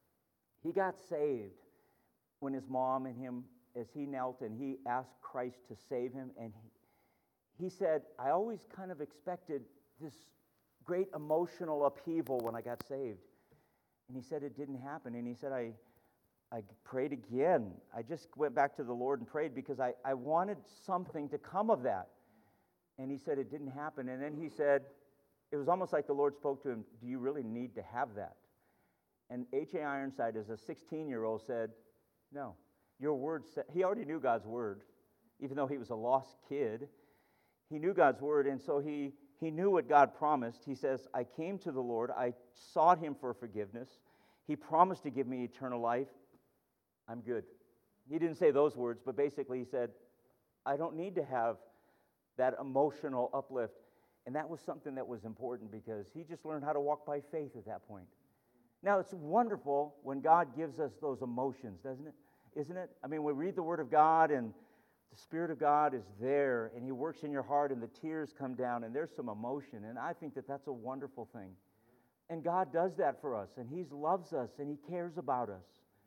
he got saved when his mom and him, as he knelt and he asked Christ to save him, and he, he said, I always kind of expected this great emotional upheaval when I got saved. And he said it didn't happen. And he said, I, I prayed again. I just went back to the Lord and prayed because I, I wanted something to come of that. And he said it didn't happen. And then he said, it was almost like the Lord spoke to him, do you really need to have that? And H A Ironside, as a sixteen-year-old, said, no. Your word said, he already knew God's word, even though he was a lost kid. He knew God's word, and so he, he knew what God promised. He says, I came to the Lord. I sought Him for forgiveness. He promised to give me eternal life. I'm good. He didn't say those words, but basically he said, I don't need to have that emotional uplift. And that was something that was important because he just learned how to walk by faith at that point. Now, it's wonderful when God gives us those emotions, doesn't it? Isn't it? I mean, we read the Word of God and the Spirit of God is there and He works in your heart and the tears come down and there's some emotion. And I think that that's a wonderful thing. And God does that for us and He loves us and He cares about us.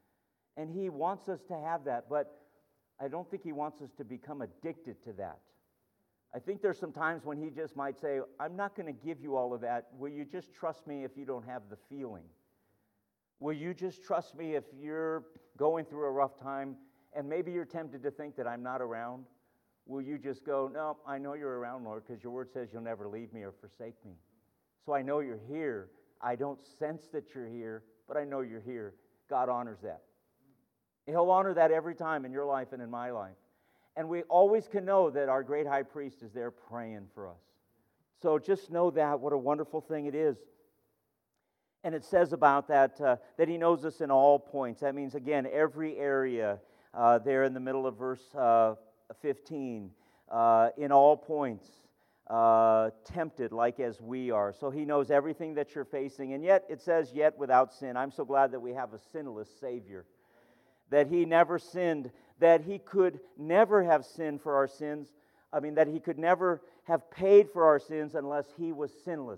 And He wants us to have that, but I don't think He wants us to become addicted to that. I think there's some times when He just might say, I'm not going to give you all of that. Will you just trust me if you don't have the feeling? Will you just trust me if you're going through a rough time and maybe you're tempted to think that I'm not around? Will you just go, no, I know you're around, Lord, because your word says you'll never leave me or forsake me. So I know you're here. I don't sense that you're here, but I know you're here. God honors that. He'll honor that every time in your life and in my life. And we always can know that our great high priest is there praying for us. So just know that, what a wonderful thing it is. And it says about that, uh, that He knows us in all points. That means, again, every area uh, there in the middle of verse uh, fifteen, uh, in all points, uh, tempted like as we are. So He knows everything that you're facing. And yet, it says, yet without sin. I'm so glad that we have a sinless Savior. That He never sinned, that He could never have sinned for our sins. I mean, that He could never have paid for our sins unless He was sinless.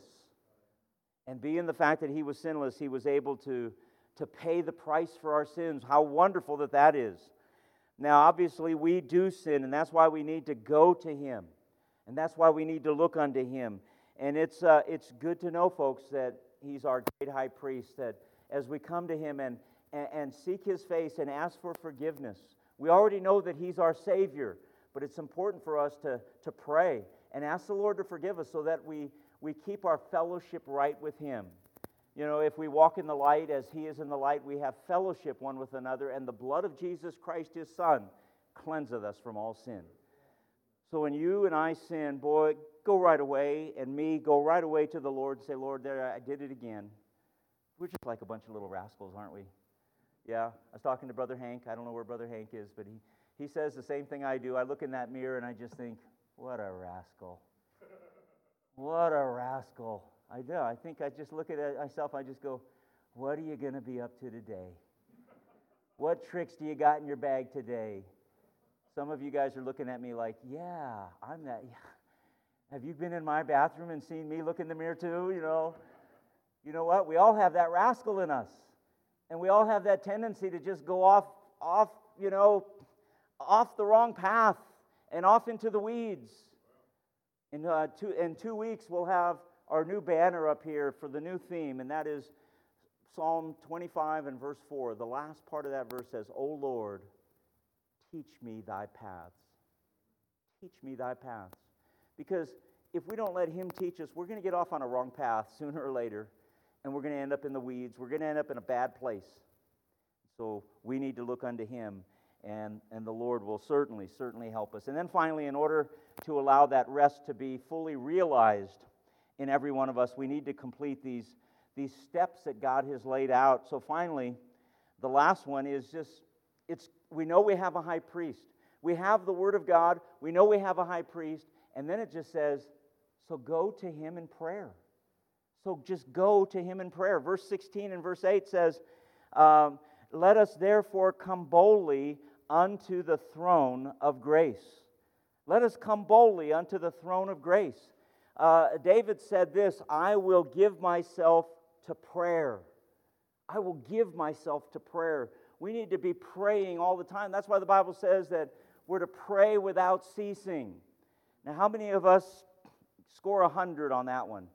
And being the fact that He was sinless, He was able to, to pay the price for our sins. How wonderful that that is. Now, obviously, we do sin, and that's why we need to go to Him. And that's why we need to look unto Him. And it's, uh, it's good to know, folks, that He's our great high priest, that as we come to Him and and seek His face and ask for forgiveness. We already know that He's our Savior, but it's important for us to, to pray and ask the Lord to forgive us so that we, we keep our fellowship right with Him. You know, if we walk in the light as He is in the light, we have fellowship one with another, and the blood of Jesus Christ, His Son, cleanseth us from all sin. So when you and I sin, boy, go right away, and me, go right away to the Lord and say, Lord, there, I did it again. We're just like a bunch of little rascals, aren't we? Yeah, I was talking to Brother Hank. I don't know where Brother Hank is, but he, he says the same thing I do. I look in that mirror and I just think, what a rascal. What a rascal. I do. I think I just look at myself, I just go, what are you going to be up to today? What tricks do you got in your bag today? Some of you guys are looking at me like, yeah, I'm that. Yeah. Have you been in my bathroom and seen me look in the mirror too? You know, you know what? We all have that rascal in us. And we all have that tendency to just go off, off, you know, off the wrong path and off into the weeds. In, uh, two, in two weeks, we'll have our new banner up here for the new theme, and that is Psalm twenty-five and verse four. The last part of that verse says, O Lord, teach me thy paths. Teach me thy paths. Because if we don't let Him teach us, we're going to get off on a wrong path sooner or later. and we're going to end up in the weeds. We're going to end up in a bad place. So we need to look unto Him, and, and the Lord will certainly, certainly help us. And then finally, in order to allow that rest to be fully realized in every one of us, we need to complete these, these steps that God has laid out. So finally, the last one is just, it's we know we have a high priest. We have the Word of God. We know we have a high priest. And then it just says, so go to Him in prayer. So just go to Him in prayer. Verse sixteen and verse eight says, um, let us therefore come boldly unto the throne of grace. Let us come boldly unto the throne of grace. Uh, David said this, I will give myself to prayer. I will give myself to prayer. We need to be praying all the time. That's why the Bible says that we're to pray without ceasing. Now, how many of us score a hundred on that one?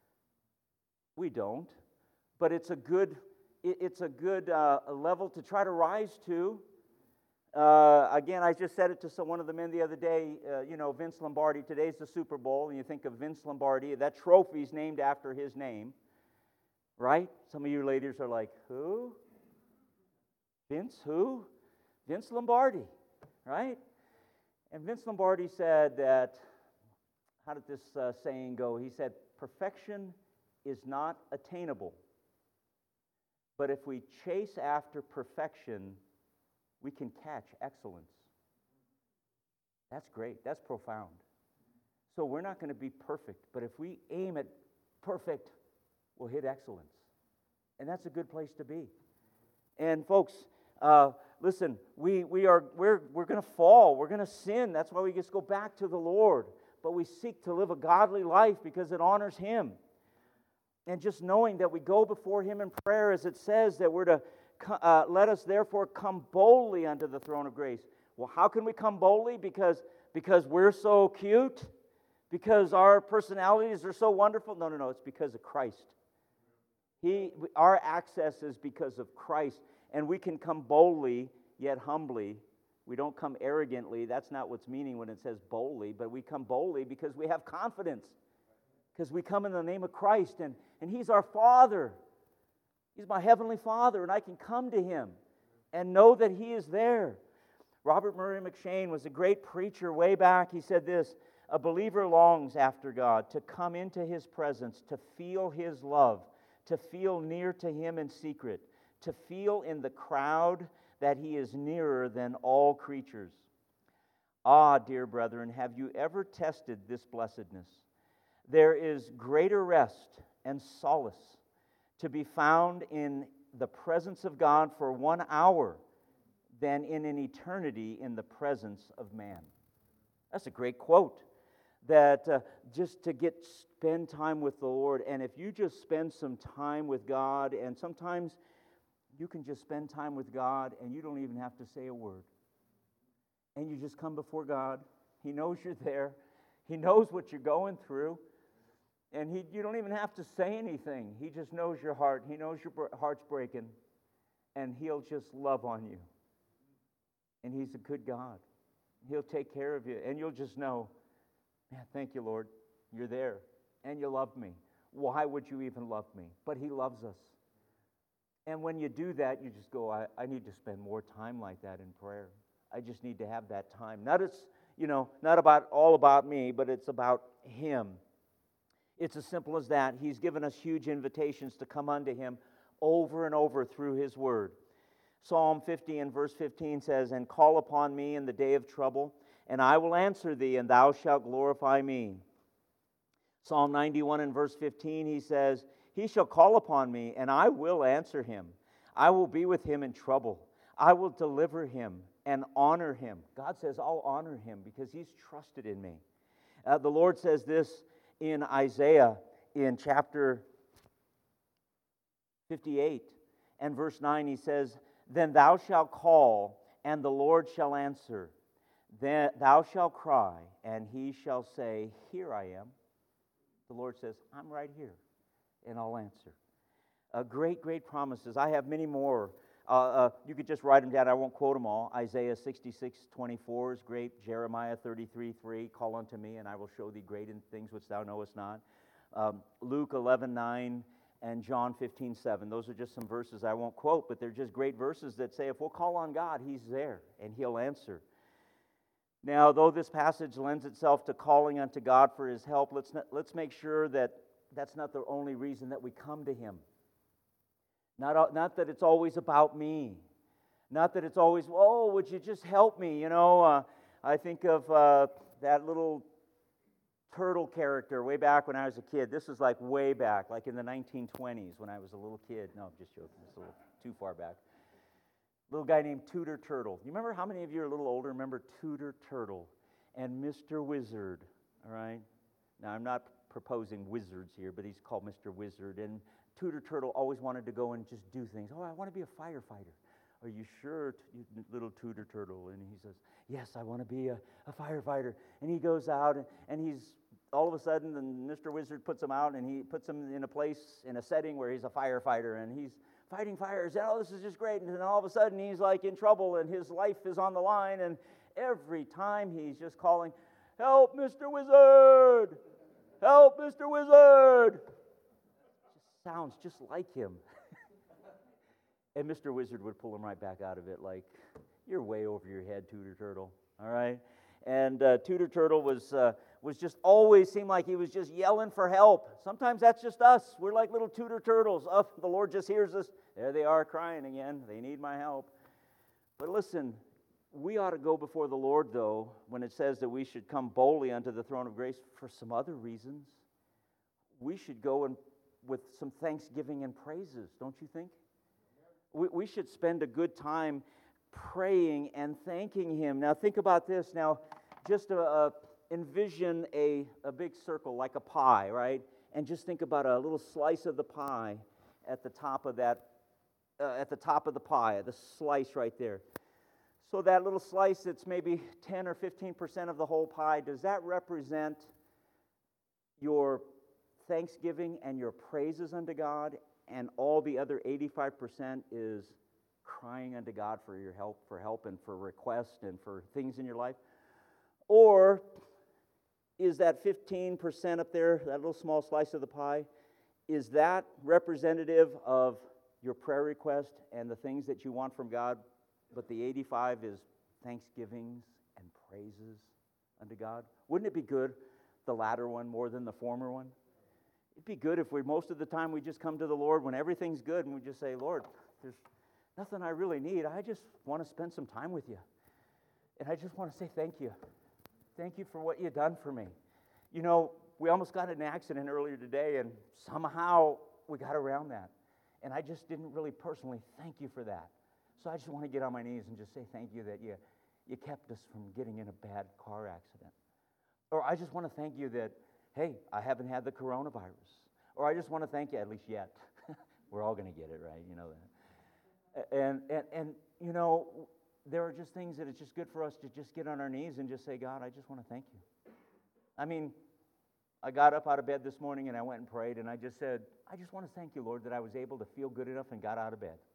We don't. But it's a good, it's a good uh, level to try to rise to. Uh, again, I just said it to some, one of the men the other day, uh, you know, Vince Lombardi. Today's the Super Bowl, and you think of Vince Lombardi. That trophy's named after his name, right? Some of you ladies are like, who? Vince who? Vince Lombardi, right? And Vince Lombardi said that, how did this uh, saying go? He said, perfection is not attainable, but if we chase after perfection, we can catch excellence. That's great. That's profound. So we're not going to be perfect, but if we aim at perfect, we'll hit excellence. And that's a good place to be. And folks, uh, listen, we we are we're we're going to fall. We're going to sin. That's why we just go back to the Lord. But we seek to live a godly life because it honors Him. And just knowing that we go before Him in prayer, as it says that we're to uh, let us therefore come boldly unto the throne of grace. Well, how can we come boldly? Because because we're so cute, because our personalities are so wonderful. No, no, no. It's because of Christ. He, our access is because of Christ, and we can come boldly yet humbly. We don't come arrogantly. That's not what's meaning when it says boldly, but we come boldly because we have confidence, because we come in the name of Christ, and, and He's our Father. He's my Heavenly Father, and I can come to Him and know that He is there. Robert Murray McShane was a great preacher way back. He said this, a believer longs after God, to come into His presence, to feel His love, to feel near to Him in secret, to feel in the crowd that He is nearer than all creatures. Ah, dear brethren, have you ever tested this blessedness? There is greater rest and solace to be found in the presence of God for one hour than in an eternity in the presence of man. That's a great quote. That uh, just to get spend time with the Lord, and if you just spend some time with God, and sometimes you can just spend time with God and you don't even have to say a word. And you just come before God. He knows you're there. He knows what you're going through. And he, you don't even have to say anything. He just knows your heart. He knows your heart's breaking. And He'll just love on you. And He's a good God. He'll take care of you. And you'll just know, man, thank you, Lord. You're there. And you love me. Why would you even love me? But He loves us. And when you do that, you just go, I, I need to spend more time like that in prayer. I just need to have that time. Not it's, you know, not about all about me, but it's about Him. It's as simple as that. He's given us huge invitations to come unto Him over and over through His Word. Psalm fifty and verse fifteen says, and call upon me in the day of trouble, and I will answer thee, and thou shalt glorify me. Psalm ninety-one and verse fifteen, he says, he shall call upon me, and I will answer him. I will be with him in trouble. I will deliver him and honor him. God says, I'll honor him because He's trusted in me. Uh, the Lord says this in Isaiah in chapter fifty-eight and verse nine. He says, then thou shalt call, and the Lord shall answer. Then thou shalt cry, and He shall say, here I am. The Lord says, I'm right here, and I'll answer. Uh, great, great promises. I have many more. Uh, uh, you could just write them down. I won't quote them all. Isaiah sixty-six twenty-four is great. Jeremiah thirty-three three, call unto me, and I will show thee great things which thou knowest not. Um, Luke eleven nine, and John fifteen seven. Those are just some verses I won't quote, but they're just great verses that say if we'll call on God, He's there, and He'll answer. Now, though this passage lends itself to calling unto God for His help, let's not, let's make sure that that's not the only reason that we come to Him. Not, not that it's always about me. Not that it's always, oh, would you just help me? You know, uh, I think of uh, that little turtle character way back when I was a kid. This is like way back, like in the nineteen twenties when I was a little kid. No, I'm just joking. It's a little too far back. Little guy named Tudor Turtle. You remember how many of you are a little older remember Tudor Turtle and Mister Wizard? All right? Now, I'm not proposing wizards here, but he's called Mister Wizard. And Tudor Turtle always wanted to go and just do things. Oh, I want to be a firefighter. Are you sure, t- little Tudor Turtle? And he says, yes, I want to be a, a firefighter. And he goes out, and, and he's, all of a sudden, and Mister Wizard puts him out, and he puts him in a place, in a setting where he's a firefighter, and he's fighting fires. And, oh, this is just great. And then all of a sudden, he's like in trouble, and his life is on the line, and every time he's just calling, help, Mister Wizard! Help, Mister Wizard! It just sounds just like him. And Mister Wizard would pull him right back out of it like, you're way over your head, Tudor Turtle, all right? And uh, Tudor Turtle was uh, was just always seemed like he was just yelling for help. Sometimes that's just us. We're like little Tudor Turtles. Oh, the Lord just hears us. There they are crying again. They need my help. But listen, we ought to go before the Lord, though, when it says that we should come boldly unto the throne of grace for some other reasons. We should go and with some thanksgiving and praises, don't you think? We, we should spend a good time praying and thanking Him. Now, think about this. Now, just uh, uh, envision a, a big circle like a pie, right? And just think about a little slice of the pie at the top of that, uh, at the top of the pie, the slice right there. So that little slice that's maybe ten or fifteen percent of the whole pie, does that represent your thanksgiving and your praises unto God, and all the other eighty-five percent is crying unto God for your help, for help and for request and for things in your life? Or is that fifteen percent up there, that little small slice of the pie, is that representative of your prayer request and the things that you want from God, but the eighty-five is thanksgivings and praises unto God? Wouldn't it be good, the latter one more than the former one? It'd be good if we, most of the time, we just come to the Lord when everything's good and we just say, Lord, there's nothing I really need. I just want to spend some time with you. And I just want to say thank you. Thank you for what you've done for me. You know, we almost got in an accident earlier today, and somehow we got around that. And I just didn't really personally thank you for that. So I just want to get on my knees and just say thank you that you, you kept us from getting in a bad car accident. Or I just want to thank you that, hey, I haven't had the coronavirus. Or I just want to thank you, at least yet. We're all going to get it, right? You know that. And, and, and, you know, there are just things that it's just good for us to just get on our knees and just say, God, I just want to thank you. I mean, I got up out of bed this morning and I went and prayed, and I just said, I just want to thank you, Lord, that I was able to feel good enough and got out of bed.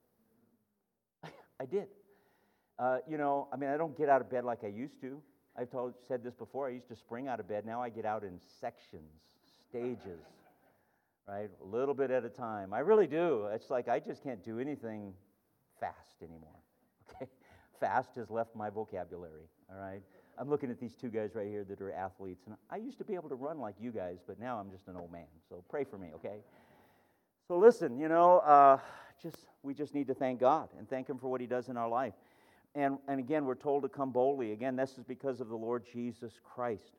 I did. Uh, you know, I mean, I don't get out of bed like I used to. I've told, said this before. I used to spring out of bed. Now I get out in sections, stages, right? A little bit at a time. I really do. It's like I just can't do anything fast anymore, okay? Fast has left my vocabulary, all right? I'm looking at these two guys right here that are athletes, and I used to be able to run like you guys, but now I'm just an old man, so pray for me, okay? So listen, you know, uh, just we just need to thank God and thank Him for what He does in our life. And, and again, we're told to come boldly. Again, this is because of the Lord Jesus Christ.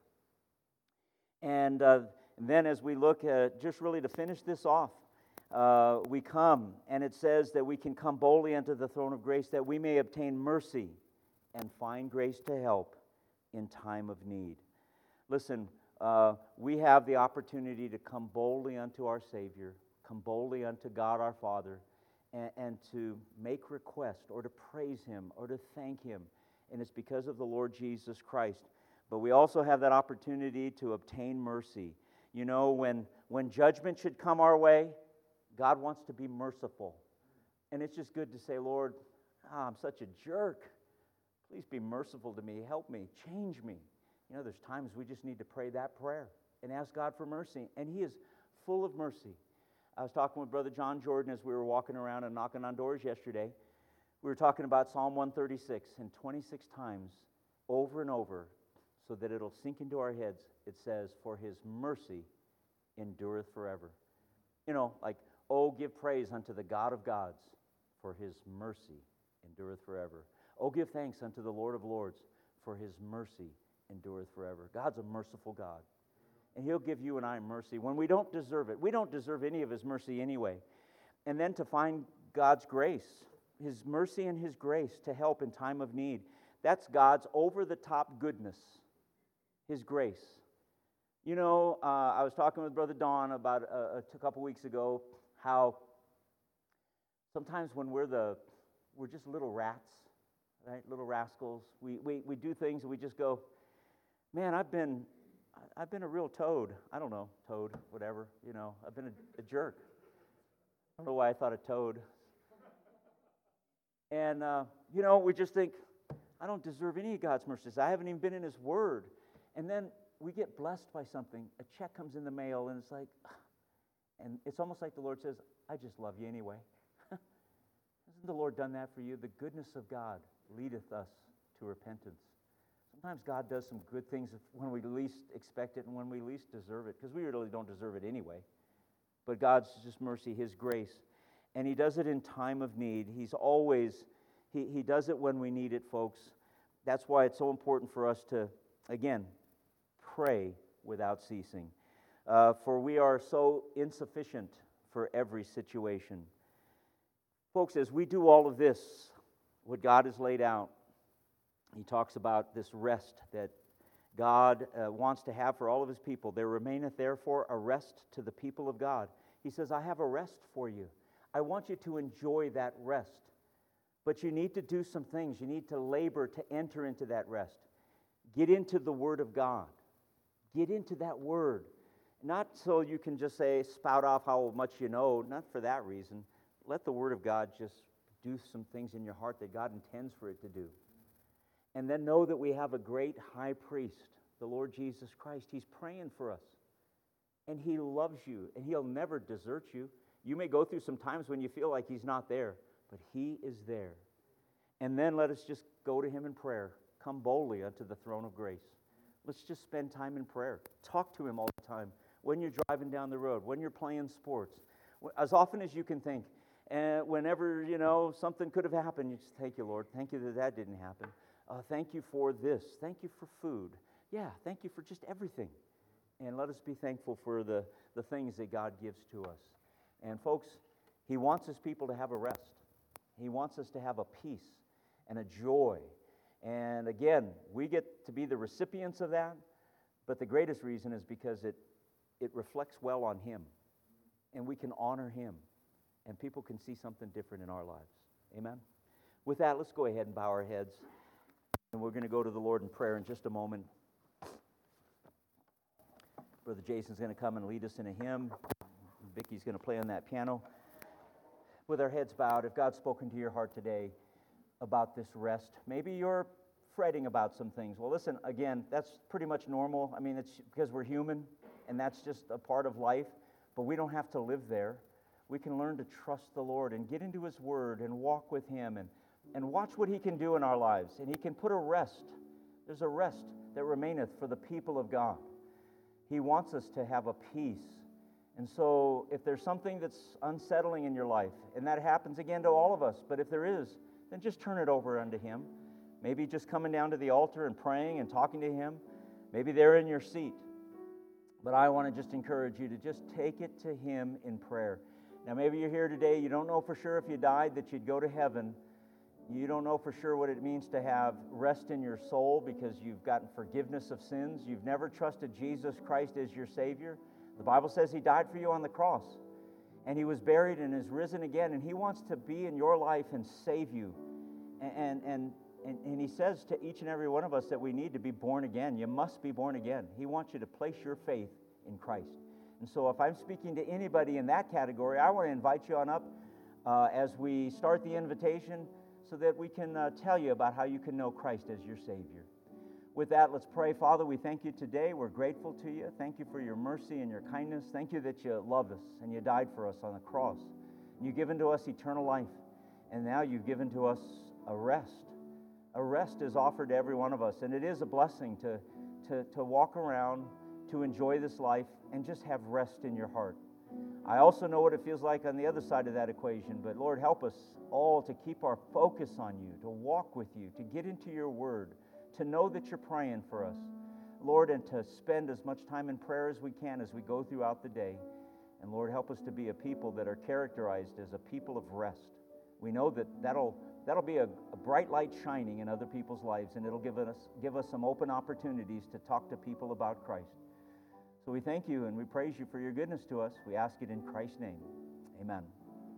And, uh, and then as we look, uh, just really to finish this off, uh, we come, and it says that we can come boldly unto the throne of grace that we may obtain mercy and find grace to help in time of need. Listen, uh, we have the opportunity to come boldly unto our Savior, come boldly unto God our Father, and, and to make request or to praise Him or to thank Him. And it's because of the Lord Jesus Christ. But we also have that opportunity to obtain mercy. You know, when, when judgment should come our way, God wants to be merciful. And it's just good to say, Lord, ah, I'm such a jerk. Please be merciful to me. Help me. Change me. You know, there's times we just need to pray that prayer and ask God for mercy. And He is full of mercy. I was talking with Brother John Jordan as we were walking around and knocking on doors yesterday. We were talking about Psalm one thirty-six, and twenty-six times, over and over, so that it'll sink into our heads, it says, "For his mercy endureth forever." You know, like, "Oh, give praise unto the God of gods, for his mercy endureth forever. Oh, give thanks unto the Lord of lords, for his mercy endureth forever." God's a merciful God, and he'll give you and I mercy when we don't deserve it. We don't deserve any of his mercy anyway. And then to find God's grace, his mercy and his grace to help in time of need. That's God's over-the-top goodness, his grace. You know, uh, I was talking with Brother Don about uh, a couple weeks ago how sometimes when we're the we're just little rats, right? Little rascals. We we we do things and we just go, "Man, I've been I've been a real toad." I don't know, toad, whatever. You know, I've been a, a jerk. I don't know why I thought of toad. And uh, you know, we just think, I don't deserve any of God's mercies. I haven't even been in his word. And then we get blessed by something. A check comes in the mail, and it's like, and it's almost like the Lord says, "I just love you anyway." Hasn't the Lord done that for you? The goodness of God leadeth us to repentance. Sometimes God does some good things when we least expect it and when we least deserve it, because we really don't deserve it anyway. But God's just mercy, his grace. And he does it in time of need. He's always, he, he does it when we need it, folks. That's why it's so important for us to, again, pray without ceasing. Uh, for we are so insufficient for every situation. Folks, as we do all of this, what God has laid out, he talks about this rest that God uh, wants to have for all of his people. "There remaineth therefore a rest to the people of God." He says, "I have a rest for you. I want you to enjoy that rest. But you need to do some things. You need to labor to enter into that rest. Get into the Word of God. Get into that Word. Not so you can just say, spout off how much you know, not for that reason. Let the Word of God just do some things in your heart that God intends for it to do. And then know that we have a great high priest, the Lord Jesus Christ. He's praying for us. And he loves you, and he'll never desert you. You may go through some times when you feel like he's not there, but he is there. And then let us just go to him in prayer. Come boldly unto the throne of grace. Let's just spend time in prayer. Talk to him all the time. When you're driving down the road, when you're playing sports, as often as you can think. And whenever, you know, something could have happened, you just thank you, Lord. Thank you that that didn't happen. Uh, thank you for this. Thank you for food. Yeah, thank you for just everything. And let us be thankful for the, the things that God gives to us. And folks, he wants his people to have a rest. He wants us to have a peace and a joy. And again, we get to be the recipients of that, but the greatest reason is because it, it reflects well on him. And we can honor him. And people can see something different in our lives. Amen? With that, let's go ahead and bow our heads. And we're going to go to the Lord in prayer in just a moment. Brother Jason's going to come and lead us in a hymn. Vicky's going to play on that piano. With our heads bowed, if God's spoken to your heart today about this rest, maybe you're fretting about some things. Well, listen, again, that's pretty much normal. I mean, it's because we're human, and that's just a part of life. But we don't have to live there. We can learn to trust the Lord and get into his word and walk with him and, and watch what he can do in our lives. And he can put a rest. There's a rest that remaineth for the people of God. He wants us to have a peace. And so if there's something that's unsettling in your life, and that happens again to all of us, but if there is, then just turn it over unto him. Maybe just coming down to the altar and praying and talking to him. Maybe they're in your seat. But I want to just encourage you to just take it to him in prayer. Now, maybe you're here today, you don't know for sure if you died that you'd go to heaven. You don't know for sure what it means to have rest in your soul because you've gotten forgiveness of sins. You've never trusted Jesus Christ as your Savior. The Bible says he died for you on the cross. And he was buried and is risen again. And he wants to be in your life and save you. And, and, and, and he says to each and every one of us that we need to be born again. You must be born again. He wants you to place your faith in Christ. And so if I'm speaking to anybody in that category, I want to invite you on up uh, as we start the invitation so that we can uh, tell you about how you can know Christ as your Savior. With that, let's pray. Father, we thank you today. We're grateful to you. Thank you for your mercy and your kindness. Thank you that you love us and you died for us on the cross. And you've given to us eternal life. And now you've given to us a rest. A rest is offered to every one of us. And it is a blessing to, to, to walk around, to enjoy this life, and just have rest in your heart. I also know what it feels like on the other side of that equation. But Lord, help us all to keep our focus on you, to walk with you, to get into your word, to know that you're praying for us, Lord, and to spend as much time in prayer as we can as we go throughout the day. And Lord, help us to be a people that are characterized as a people of rest. We know that that'll, that'll be a, a bright light shining in other people's lives, and it'll give us, give us some open opportunities to talk to people about Christ. So we thank you and we praise you for your goodness to us. We ask it in Christ's name. Amen.